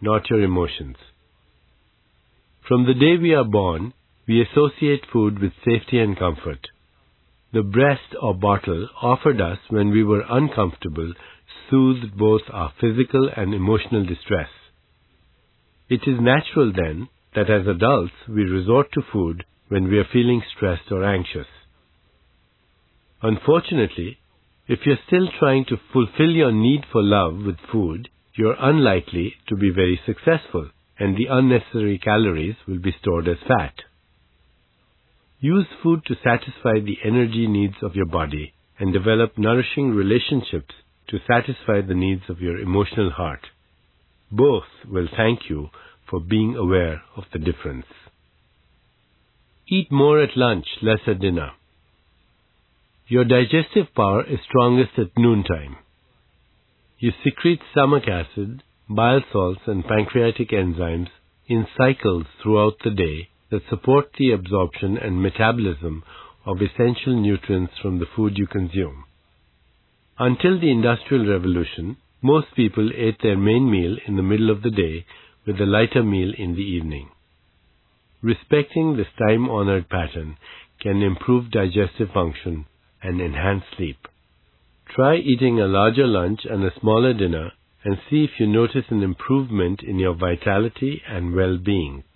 not your emotions. From the day we are born, we associate food with safety and comfort. The breast or bottle offered us when we were uncomfortable soothed both our physical and emotional distress. It is natural then that as adults we resort to food when we are feeling stressed or anxious. Unfortunately, if you're still trying to fulfill your need for love with food, you're unlikely to be very successful, and the unnecessary calories will be stored as fat. Use food to satisfy the energy needs of your body and develop nourishing relationships to satisfy the needs of your emotional heart. Both will thank you for being aware of the difference. Eat more at lunch, less at dinner. Your digestive power is strongest at noontime. You secrete stomach acid, bile salts, and pancreatic enzymes in cycles throughout the day that support the absorption and metabolism of essential nutrients from the food you consume. Until the Industrial Revolution, most people ate their main meal in the middle of the day with a lighter meal in the evening. Respecting this time-honored pattern can improve digestive function and enhance sleep. Try eating a larger lunch and a smaller dinner and see if you notice an improvement in your vitality and well-being.